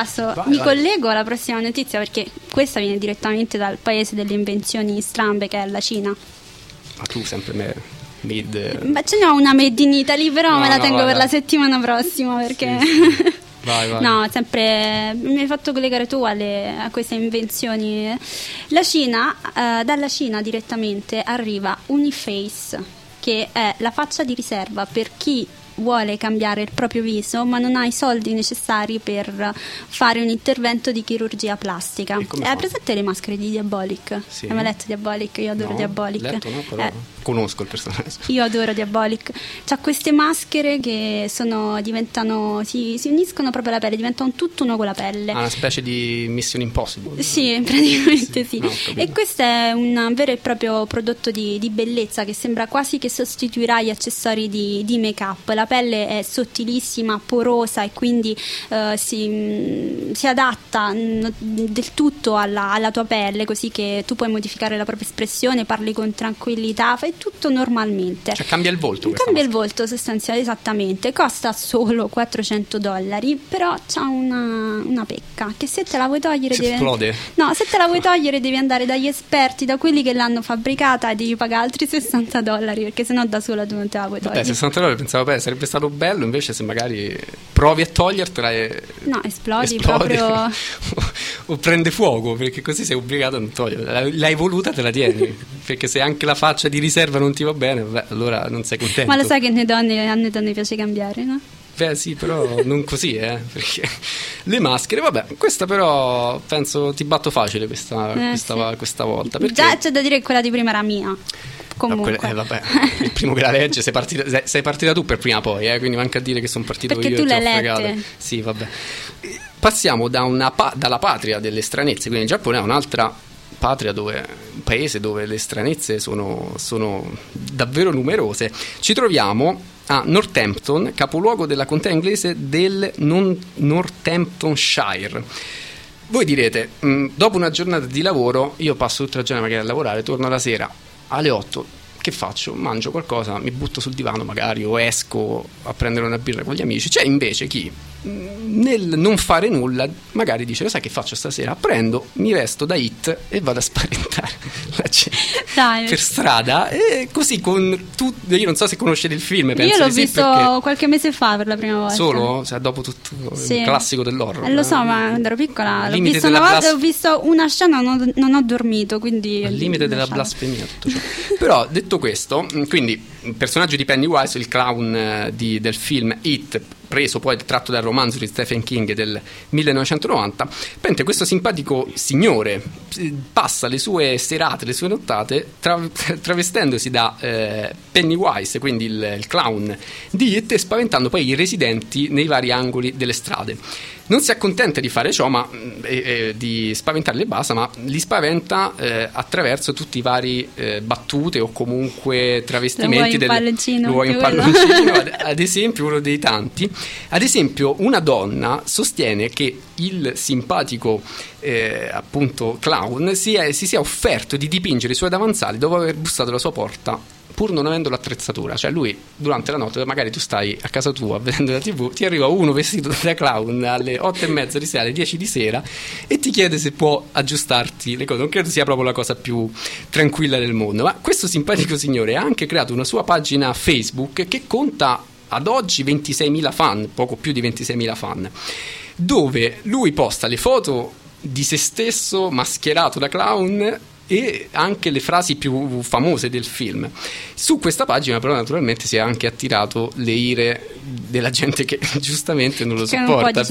collego alla prossima notizia, perché questa viene direttamente dal paese delle invenzioni strambe, che è la Cina. Ma tu sempre made. Ma ce n'ho una made in Italy, però me la tengo per la settimana prossima, perché sì. Vai. No, sempre mi hai fatto collegare tu a queste invenzioni. La Cina, dalla Cina direttamente arriva Uniface, che è la faccia di riserva per chi vuole cambiare il proprio viso ma non ha i soldi necessari per fare un intervento di chirurgia plastica. Hai presente le maschere di Diabolic? Sì. Hai mai letto Diabolic? Io adoro Diabolic. Letto, no, però conosco il personaggio. Io adoro Diabolic. C'ha queste maschere che si uniscono proprio alla pelle, diventano tutt'uno con la pelle. Una specie di Mission Impossible. Sì, praticamente sì. No, e questo è un vero e proprio prodotto di bellezza che sembra quasi che sostituirà gli accessori di make-up. La la pelle è sottilissima, porosa, e quindi si adatta del tutto alla tua pelle, così che tu puoi modificare la propria espressione, parli con tranquillità, fai tutto normalmente. Cioè cambia il volto. Cambia il volto sostanzialmente, esattamente. Costa solo $400, però c'ha una pecca, che se te la vuoi togliere esplode. No, se te la vuoi togliere devi andare dagli esperti, da quelli che l'hanno fabbricata, e devi pagare altri $60, perché sennò da sola tu non te la puoi togliere. $60 pensavo, sarebbe stato bello, invece se magari provi a togliertela no, esplodi proprio o prende fuoco, perché così sei obbligato a non toglierla. L'hai voluta, te la tieni, perché se anche la faccia di riserva non ti va bene, allora non sei contento. Ma lo sai che a noi donne piace cambiare, no? Beh sì, però non così, perché le maschere, vabbè, questa però penso ti batto facile questa volta, perché già c'è da dire che quella di prima era mia. Comunque vabbè, il primo che la legge sei partita tu per prima, poi quindi manca a dire che sono partito perché io tu e ti ho le hai fregato. lette. Sì, vabbè. Passiamo dalla patria delle stranezze, quindi il Giappone è un'altra patria, un paese dove le stranezze sono davvero numerose. Ci troviamo a Northampton, capoluogo della contea inglese del Northamptonshire. Voi direte, dopo una giornata di lavoro, io passo tutta la giornata magari a lavorare, torno la sera alle 8, che faccio? Mangio qualcosa, mi butto sul divano magari, o esco a prendere una birra con gli amici. C'è invece chi nel non fare nulla magari dice: lo sai che faccio stasera? Mi vesto da It e vado a spaventare la gente per strada, e così io non so se conoscete il film, penso io l'ho di sì, visto perché qualche mese fa per la prima volta. Solo? Cioè, dopo tutto sì. Il classico dell'horror. Lo so, ma quando ero piccola l'ho visto una volta, ho visto una scena, non ho dormito, quindi al limite della blasfemia tutto ciò. Però detto questo, quindi il personaggio di Pennywise, il clown del film It, preso poi tratto dal romanzo di Stephen King del 1990, questo simpatico signore passa le sue serate, le sue nottate travestendosi da Pennywise, quindi il clown di It, e spaventando poi i residenti nei vari angoli delle strade. Non si accontenta di fare ciò, ma di spaventarli e basta, ma li spaventa attraverso tutti i vari battute o comunque travestimenti. Lo vuoi un palloncino? Ad esempio, uno dei tanti. Ad esempio, una donna sostiene che il simpatico appunto clown si sia offerto di dipingere i suoi davanzali dopo aver bussato alla sua porta, pur non avendo l'attrezzatura. Cioè lui durante la notte, magari tu stai a casa tua vedendo la TV, ti arriva uno vestito da clown alle 8:30 di sera, alle 10 di sera, e ti chiede se può aggiustarti le cose. Non credo sia proprio la cosa più tranquilla del mondo, ma questo simpatico signore ha anche creato una sua pagina Facebook che conta ad oggi 26.000 fan, poco più di 26.000 fan, dove lui posta le foto di se stesso mascherato da clown e anche le frasi più famose del film. Su questa pagina però naturalmente si è anche attirato le ire della gente che giustamente non lo sopporta,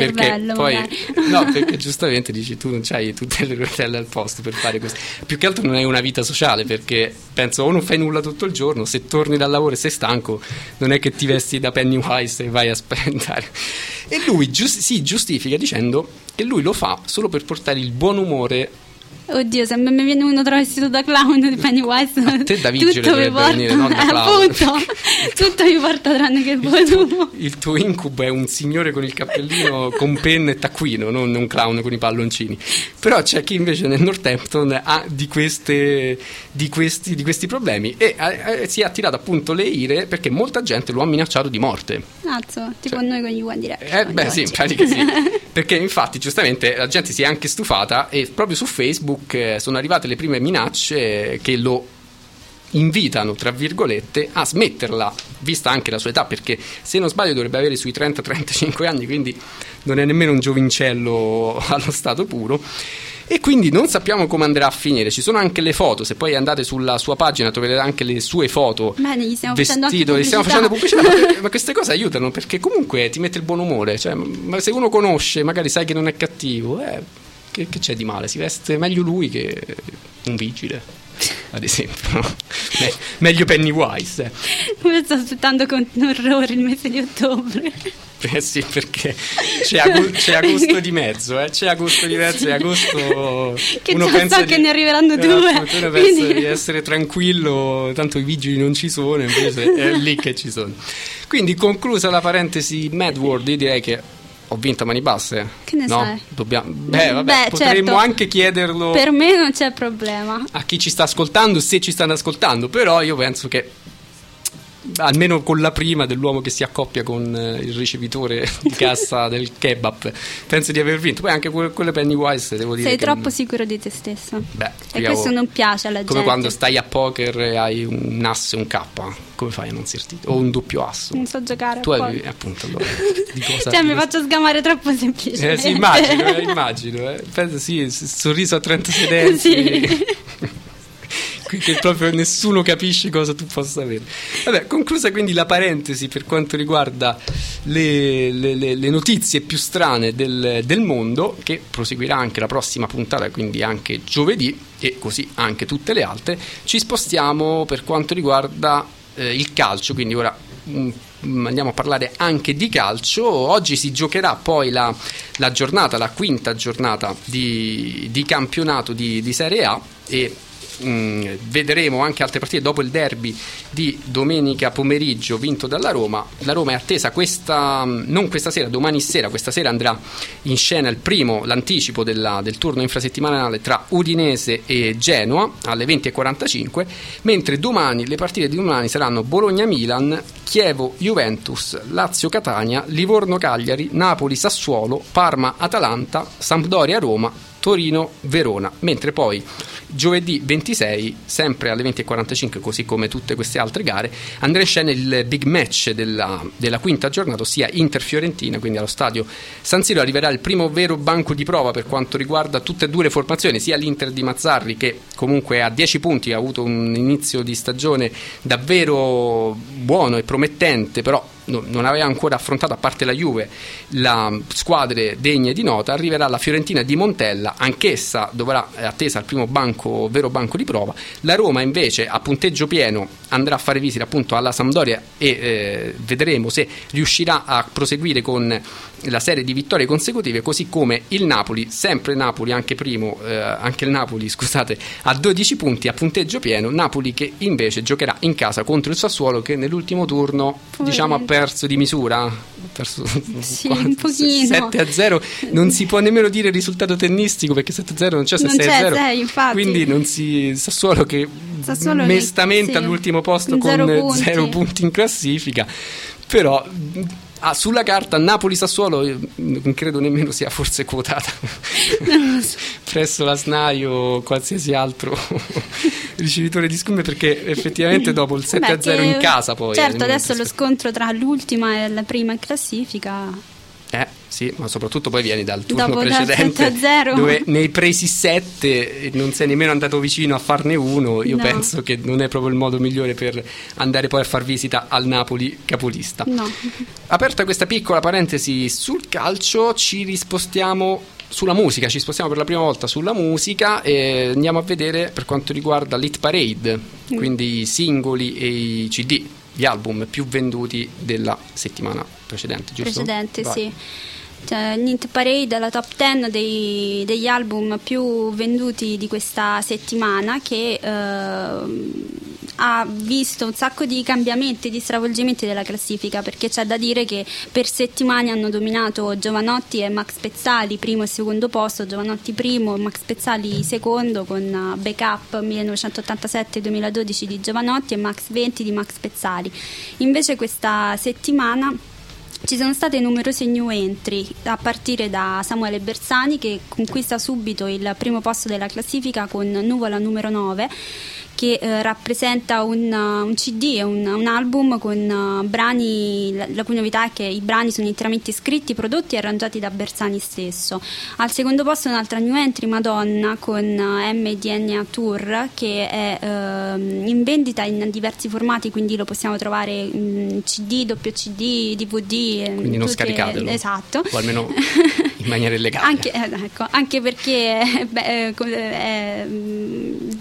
perché giustamente dici: tu non c'hai tutte le rotelle al posto per fare questo, più che altro non hai una vita sociale, perché penso o non fai nulla tutto il giorno, se torni dal lavoro e sei stanco non è che ti vesti da Pennywise e vai a spaventare. E lui si giustifica dicendo che lui lo fa solo per portare il buon umore. Oddio, se mi viene uno travestito da clown di Pennywise, a te da vigile dovrebbe venire, non da clown. Appunto, tutto mi porta tranne che il buon umore. Il tuo incubo è un signore con il cappellino con penna e taccuino, non un clown con i palloncini. Però c'è chi invece nel Northampton ha di questi problemi, e si è attirato appunto le ire, perché molta gente lo ha minacciato di morte. Tipo noi con gli One Direction. Sì, in pratica sì. Perché infatti giustamente la gente si è anche stufata, e proprio su Facebook sono arrivate le prime minacce che lo invitano, tra virgolette, a smetterla, vista anche la sua età, perché se non sbaglio dovrebbe avere sui 30-35 anni, quindi non è nemmeno un giovincello allo stato puro. E quindi non sappiamo come andrà a finire. Ci sono anche le foto, se poi andate sulla sua pagina troverete anche le sue foto. Bene, gli stiamo facendo pubblicità. ma queste cose aiutano, perché comunque ti mette il buon umore. Cioè, ma se uno conosce, magari sai che non è cattivo, che c'è di male? Si veste meglio lui che un vigile, ad esempio, no? Meglio Pennywise. Sto aspettando con orrore il mese di ottobre. Sì, perché c'è agosto di mezzo, c'è agosto di mezzo e agosto che uno pensa che ne arriveranno due, uno pensa di essere tranquillo, tanto i vigili non ci sono, invece è lì che ci sono. Quindi, conclusa la parentesi Mad World, io direi che ho vinto a mani basse. Che ne sai? Potremmo certo, anche chiederlo. Per me non c'è problema. A chi ci sta ascoltando, se ci stanno ascoltando, però io penso che almeno con la prima dell'uomo che si accoppia con il ricevitore di cassa del kebab, penso di aver vinto. Poi anche quelle Pennywise, devo dire. Sei che troppo sicuro di te stesso. E questo non piace alla gente. Come quando stai a poker e hai un asso e un K, come fai a non sentire? O un doppio asso. Non so giocare. Tu avevi, appunto, allora, di cosa cioè mi faccio sgamare troppo semplicemente. Sì, immagino. Penso sì, sorriso a 36 denti. Sì. Che proprio nessuno capisce cosa tu possa avere. Vabbè, conclusa quindi la parentesi per quanto riguarda le notizie più strane del mondo, che proseguirà anche la prossima puntata, quindi anche giovedì, e così anche tutte le altre. Ci spostiamo per quanto riguarda il calcio, quindi ora andiamo a parlare anche di calcio. Oggi si giocherà poi la quinta giornata di campionato di Serie A, e vedremo anche altre partite dopo il derby di domenica pomeriggio vinto dalla Roma. La Roma è attesa non questa sera, domani sera. Questa sera andrà in scena l'anticipo del turno infrasettimanale tra Udinese e Genoa alle 20:45, mentre le partite di domani saranno Bologna-Milan, Chievo-Juventus, Lazio-Catania, Livorno-Cagliari, Napoli-Sassuolo, Parma-Atalanta, Sampdoria-Roma, Torino-Verona, mentre poi giovedì 26, sempre alle 20:45, così come tutte queste altre gare, andrà in scena il big match della quinta giornata, ossia Inter-Fiorentina, quindi allo stadio San Siro arriverà il primo vero banco di prova per quanto riguarda tutte e due le formazioni, sia l'Inter di Mazzarri, che comunque ha 10 punti, ha avuto un inizio di stagione davvero buono e promettente, però non aveva ancora affrontato, a parte la Juve, squadre degne di nota. Arriverà la Fiorentina di Montella, anch'essa dovrà attesa al primo vero banco di prova. La Roma invece a punteggio pieno andrà a fare visita appunto alla Sampdoria e vedremo se riuscirà a proseguire con la serie di vittorie consecutive, così come il Napoli, sempre Napoli, anche il Napoli, scusate, a 12 punti a punteggio pieno. Napoli che invece giocherà in casa contro il Sassuolo, che nell'ultimo turno diciamo ha perso di misura, sì, un pochino. 7-0, non si può nemmeno dire il risultato tennistico, perché 7-0 non c'è, se 6-0 infatti. Quindi Sassuolo che mestamente all'ultimo posto con 0 punti in classifica, però sulla carta Napoli-Sassuolo non credo nemmeno sia forse quotata presso la SNAI o qualsiasi altro ricevitore di scommesse, perché effettivamente dopo il 7-0 in casa poi certo adesso lo scontro tra l'ultima e la prima in classifica. Sì, ma soprattutto poi vieni dal turno precedente dove ne hai presi 7 e non sei nemmeno andato vicino a farne uno. Io penso che non è proprio il modo migliore per andare poi a far visita al Napoli capolista. Aperta questa piccola parentesi sul calcio, ci spostiamo per la prima volta sulla musica e andiamo a vedere per quanto riguarda l'Hit Parade, quindi i singoli e i CD, gli album più venduti della settimana precedente, giusto? Sì. Cioè, Hit Parade è la top 10 degli album più venduti di questa settimana, che ha visto un sacco di cambiamenti, di stravolgimenti della classifica, perché c'è da dire che per settimane hanno dominato Giovanotti e Max Pezzali primo e secondo posto, Giovanotti primo, Max Pezzali secondo, con Backup 1987-2012 di Giovanotti e Max 20 di Max Pezzali. Invece questa settimana ci sono state numerose new entry, a partire da Samuele Bersani, che conquista subito il primo posto della classifica con Nuvola numero 9, che rappresenta un CD, un album con brani, la cui novità è che i brani sono interamente scritti, prodotti e arrangiati da Bersani stesso. Al secondo posto un'altra new entry, Madonna, con MDNA Tour, che è in vendita in diversi formati, quindi lo possiamo trovare in CD, doppio CD, DVD. Quindi non scaricatelo. Esatto. O almeno in maniera illegale. Anche perché è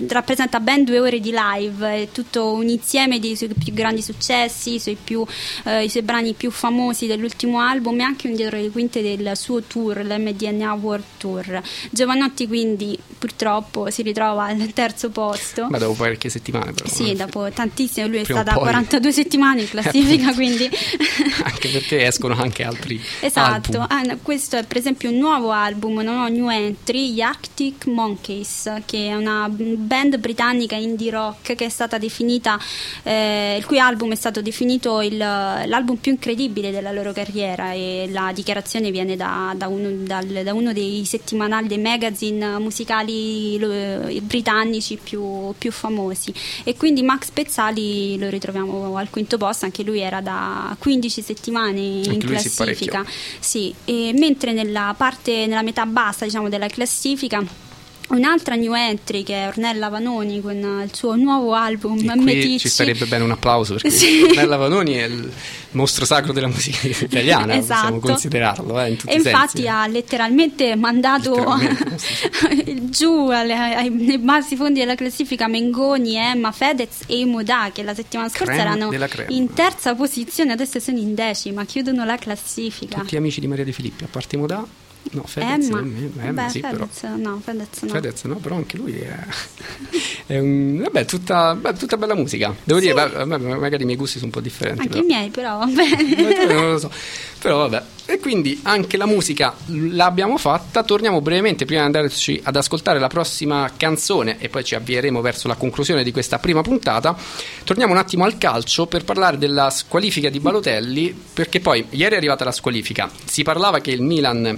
rappresenta ben 2 ore di live, è tutto un insieme dei suoi più grandi successi, i suoi brani più famosi dell'ultimo album, e anche un dietro le quinte del suo tour, l'MDNA World Tour. Giovanotti quindi purtroppo si ritrova al terzo posto. Ma dopo parecchie settimane però. Sì, dopo tantissime, lui è Prima o stata poi. 42 settimane in classifica, quindi Anche perché escono anche altri esatto. album. Questo è per esempio un nuovo album, una new entry, gli Arctic Monkeys, che è una band britannica indie rock che è stata definita, il cui album è stato definito l'album più incredibile della loro carriera, e la dichiarazione viene da uno dei settimanali, dei magazine musicali britannici più famosi. E quindi Max Pezzali lo ritroviamo al quinto posto, anche lui era da 15 settimane in classifica. Sì, e mentre nella metà bassa, diciamo, della classifica, un'altra new entry che è Ornella Vanoni con il suo nuovo album E qui Meticci. ci starebbe bene un applauso, perché Sì. Ornella Vanoni è il mostro sacro della musica italiana, Esatto. possiamo considerarlo in tutti E i infatti sensi. ha letteralmente mandato giù nei bassi fondi della classifica Mengoni, Emma, Fedez e Imodà, che la settimana scorsa Creme erano della creme. in terza posizione, adesso sono in decima, chiudono la classifica. Tutti amici di Maria De Filippi, a parte Modà. No, Fedez, Emma, sì, però. Fedez no. Fedez no, però anche lui è tutta bella musica. Devo dire, magari i miei gusti sono un po' differenti. Anche però. i miei, però va bene. Non lo so. Però vabbè. E quindi anche la musica l'abbiamo fatta. Torniamo brevemente, prima di andarci ad ascoltare la prossima canzone e poi ci avvieremo verso la conclusione di questa prima puntata. Torniamo un attimo al calcio per parlare della squalifica di Balotelli, perché poi ieri è arrivata la squalifica. Si parlava che il Milan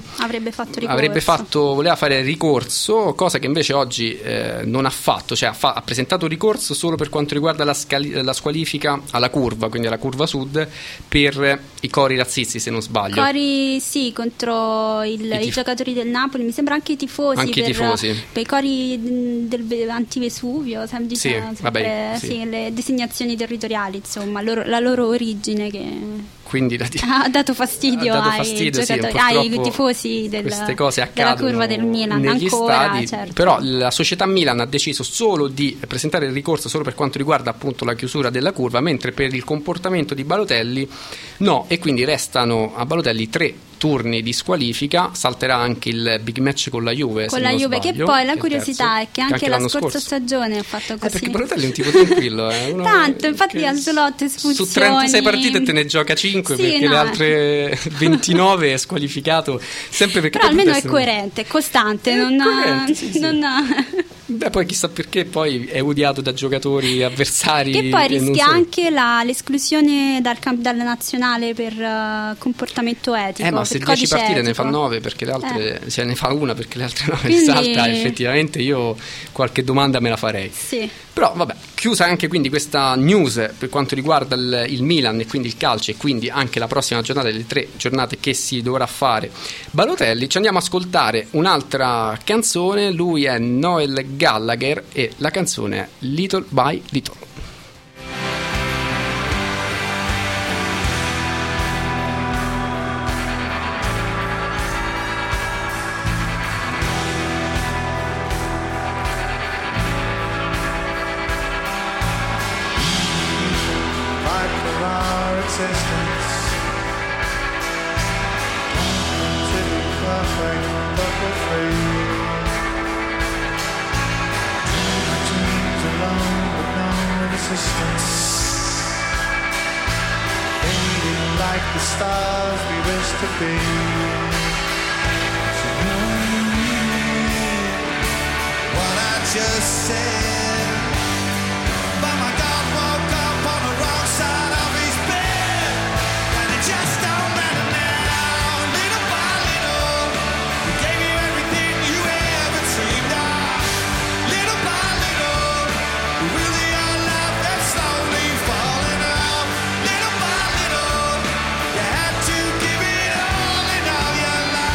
voleva fare ricorso, cosa che invece oggi non ha fatto, cioè ha presentato ricorso solo per quanto riguarda la squalifica alla curva, quindi alla curva sud, per i cori razzisti, se non sbaglio. Cori sì, contro i giocatori del Napoli, mi sembra anche i tifosi, per i cori del anti-Vesuvio, Sì, le designazioni territoriali, insomma, la loro origine che quindi ha dato fastidio ai giocatori, ai tifosi queste cose della curva del Milan negli ancora, stadi, certo. Però la società Milan ha deciso solo di presentare il ricorso solo per quanto riguarda appunto la chiusura della curva, mentre per il comportamento di Balotelli no, e quindi restano a Balotelli 3 turni di squalifica. Salterà anche il big match con la Juve, con la Juve, che poi la curiosità è che anche la scorsa stagione ha fatto così, perché Balotelli è un tipo tranquillo, tanto, infatti Ancelotti espulsioni su 36 partite te ne gioca 5, perché le altre 29 è squalificato, sempre perché però almeno è coerente, è costante, Beh, poi chissà perché poi è odiato da giocatori avversari, che poi rischia anche l'esclusione dalla nazionale per comportamento etico, ma se 10 partite etico ne fa 9 perché le altre cioè ne fa una perché le altre 9 salta, effettivamente io qualche domanda me la farei. Sì. Però vabbè, chiusa anche quindi questa news per quanto riguarda il Milan e quindi il calcio, e quindi anche la prossima giornata, delle 3 giornate che si dovrà fare Balotelli, ci andiamo a ascoltare un'altra canzone. Lui è Noel Gallagher e la canzone è Little by Little.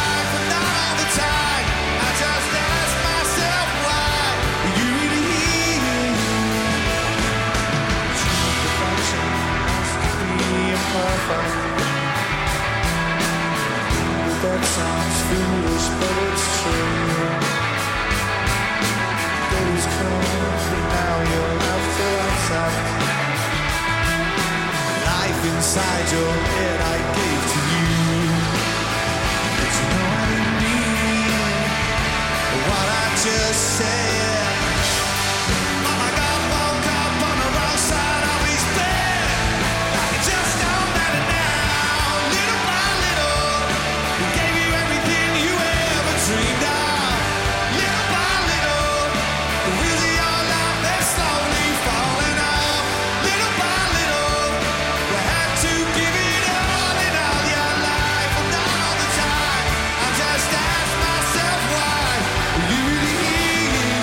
You really inside your head I gave to you. But you know I didn't mean what I just said. Mama got woke up on the wrong side of his bed. I can just know better now. Little by little, he gave you everything you ever dreamed of. Little by little, the wheels of your life, they're slowly falling off. Little by little, you had to give it all in all your life. And all the time, I just ask myself why you leave.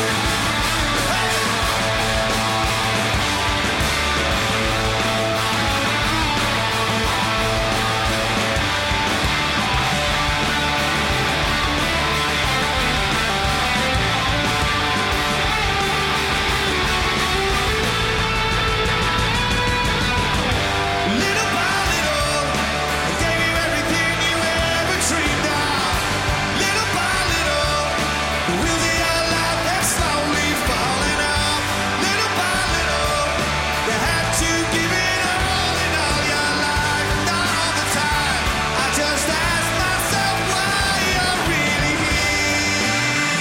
Little by little, I gave you everything you ever dreamed of. Little by little, the wheels of your life, they're slowly falling off. Little by little, you had to give it all in all your life. And all the time, I just ask myself why you're really here.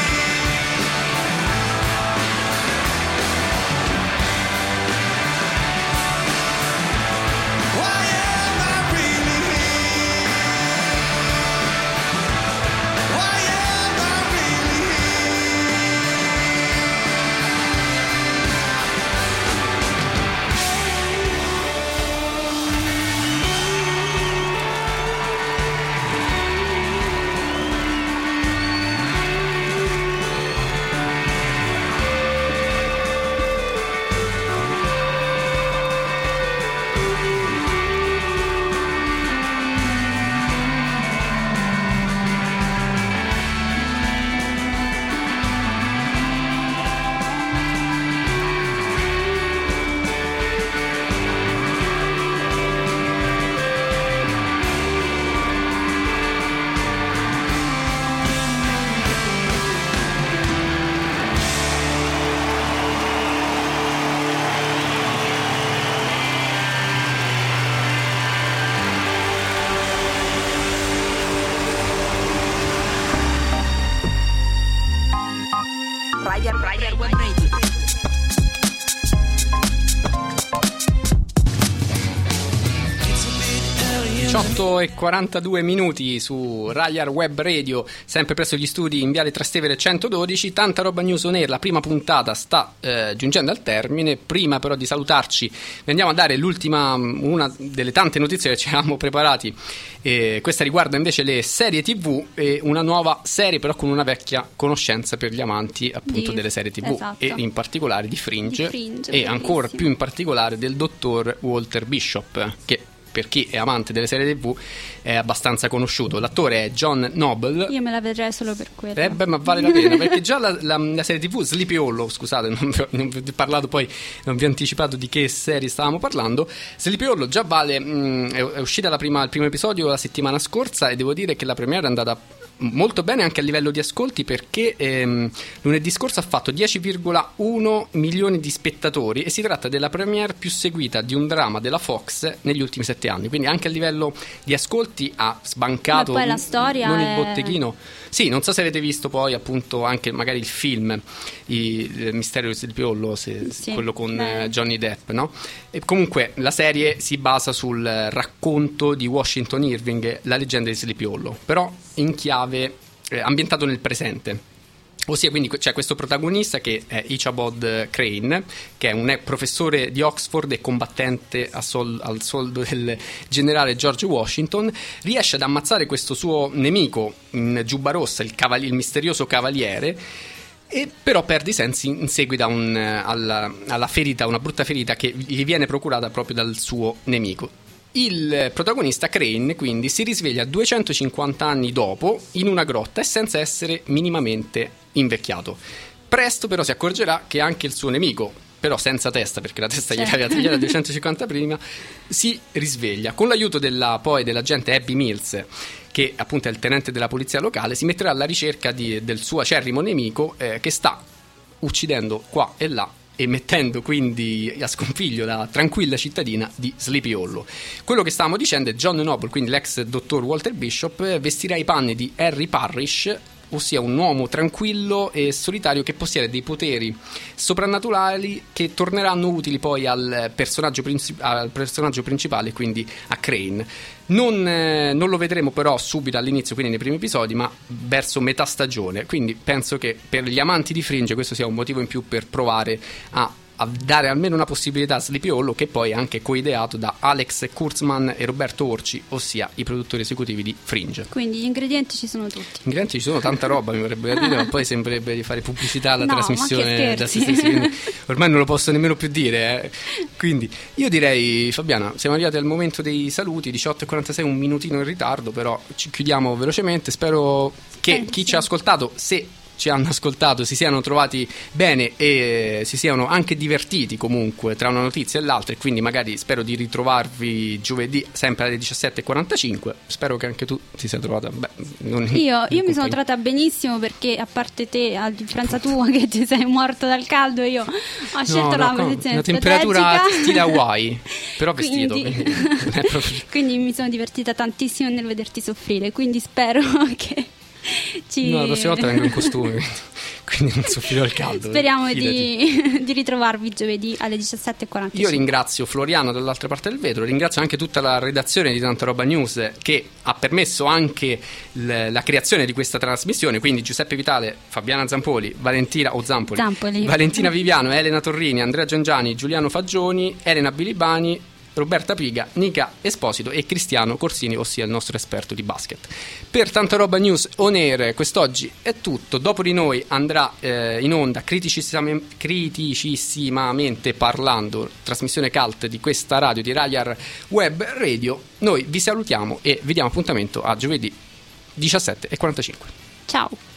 Why am I really here? Why am I really Raya Web Radio. 18:42 minuti su Raya Web Radio, sempre presso gli studi in Viale Trastevere 112. Tanta roba news on air, la prima puntata sta giungendo al termine. Prima però di salutarci vi andiamo a dare l'ultima, una delle tante notizie che ci eravamo preparati. Questa riguarda invece le serie TV e una nuova serie però con una vecchia conoscenza per gli amanti appunto delle serie TV, esatto. E in particolare di Fringe, e bellissimo. ancora più in particolare del dottor Walter Bishop, che per chi è amante delle serie TV è abbastanza conosciuto. L'attore è John Noble. Io me la vedrei solo per quello. Ma vale la pena, perché già la serie TV Sleepy Hollow, scusate, non vi ho parlato, poi non vi ho anticipato di che serie stavamo parlando. Sleepy Hollow già vale, è uscita il primo episodio la settimana scorsa e devo dire che la premiere è andata molto bene anche a livello di ascolti, perché lunedì scorso ha fatto 10,1 milioni di spettatori e si tratta della premiere più seguita di un dramma della Fox negli ultimi 7 anni, quindi anche a livello di ascolti ha sbancato. Ma poi la storia non è... il botteghino. Sì, non so se avete visto poi appunto anche magari il film Il mistero di Sleepy Hollow, sì, quello con Johnny Depp, no? E comunque la serie si basa sul racconto di Washington Irving, la leggenda di Sleepy Hollow, però in chiave ambientato nel presente. Ossia, quindi c'è questo protagonista che è Ichabod Crane, che è un professore di Oxford e combattente al soldo del generale George Washington. Riesce ad ammazzare questo suo nemico in giubba rossa, il misterioso cavaliere, e però perde i sensi in seguito alla ferita, una brutta ferita che gli viene procurata proprio dal suo nemico. Il protagonista Crane quindi si risveglia 250 anni dopo in una grotta e senza essere minimamente invecchiato. Presto però si accorgerà che anche il suo nemico, però senza testa perché la testa gliela aveva tagliata 250 prima, si risveglia. Con l'aiuto dell'agente Abby Mills, che appunto è il tenente della polizia locale, si metterà alla ricerca del suo acerrimo nemico che sta uccidendo qua e là e mettendo quindi a scompiglio la tranquilla cittadina di Sleepy Hollow. Quello che stavamo dicendo è John Noble, quindi l'ex dottor Walter Bishop, vestirà i panni di Harry Parrish, ossia un uomo tranquillo e solitario che possiede dei poteri soprannaturali che torneranno utili poi al personaggio principale, quindi a Crane. Non lo vedremo però subito all'inizio, quindi nei primi episodi, ma verso metà stagione, quindi penso che per gli amanti di Fringe questo sia un motivo in più per provare a dare almeno una possibilità a Sleepy Hollow, che poi è anche coideato da Alex Kurtzman e Roberto Orci, ossia i produttori esecutivi di Fringe. Quindi gli ingredienti ci sono tutti. Gli ingredienti ci sono, tanta roba mi vorrebbe dire, ma poi sembrerebbe di fare pubblicità alla trasmissione da se stessi, quindi ormai non lo posso nemmeno più dire. Quindi io direi, Fabiana, siamo arrivati al momento dei saluti, 18:46, un minutino in ritardo, però ci chiudiamo velocemente. Spero che chi ci ha ascoltato, se ci hanno ascoltato, si siano trovati bene e si siano anche divertiti comunque tra una notizia e l'altra, e quindi magari spero di ritrovarvi giovedì sempre alle 17:45. Spero che anche tu ti sia trovata io mi sono trovata benissimo, perché a parte te, a differenza tua che ti sei morto dal caldo, io ho scelto la posizione una temperatura strategica. stile Hawaii, però vestito, quindi mi sono divertita tantissimo nel vederti soffrire, quindi spero che No, la prossima volta vengo in costume, quindi non soffrirò il caldo. Speriamo di ritrovarvi giovedì alle 17:45. Io ringrazio Floriano dall'altra parte del vetro, ringrazio anche tutta la redazione di Tanta Roba News che ha permesso anche la creazione di questa trasmissione, quindi Giuseppe Vitale, Fabiana Zampoli, Valentina Viviano, Elena Torrini, Andrea Giangiani, Giuliano Fagioni, Elena Bilibani, Roberta Piga, Nica Esposito e Cristiano Corsini, ossia il nostro esperto di basket. Per Tanta Roba News On Air quest'oggi è tutto. Dopo di noi andrà in onda criticissimamente parlando, trasmissione cult di questa radio, di Rayar Web Radio. Noi vi salutiamo e vi diamo appuntamento a giovedì 17:45. Ciao.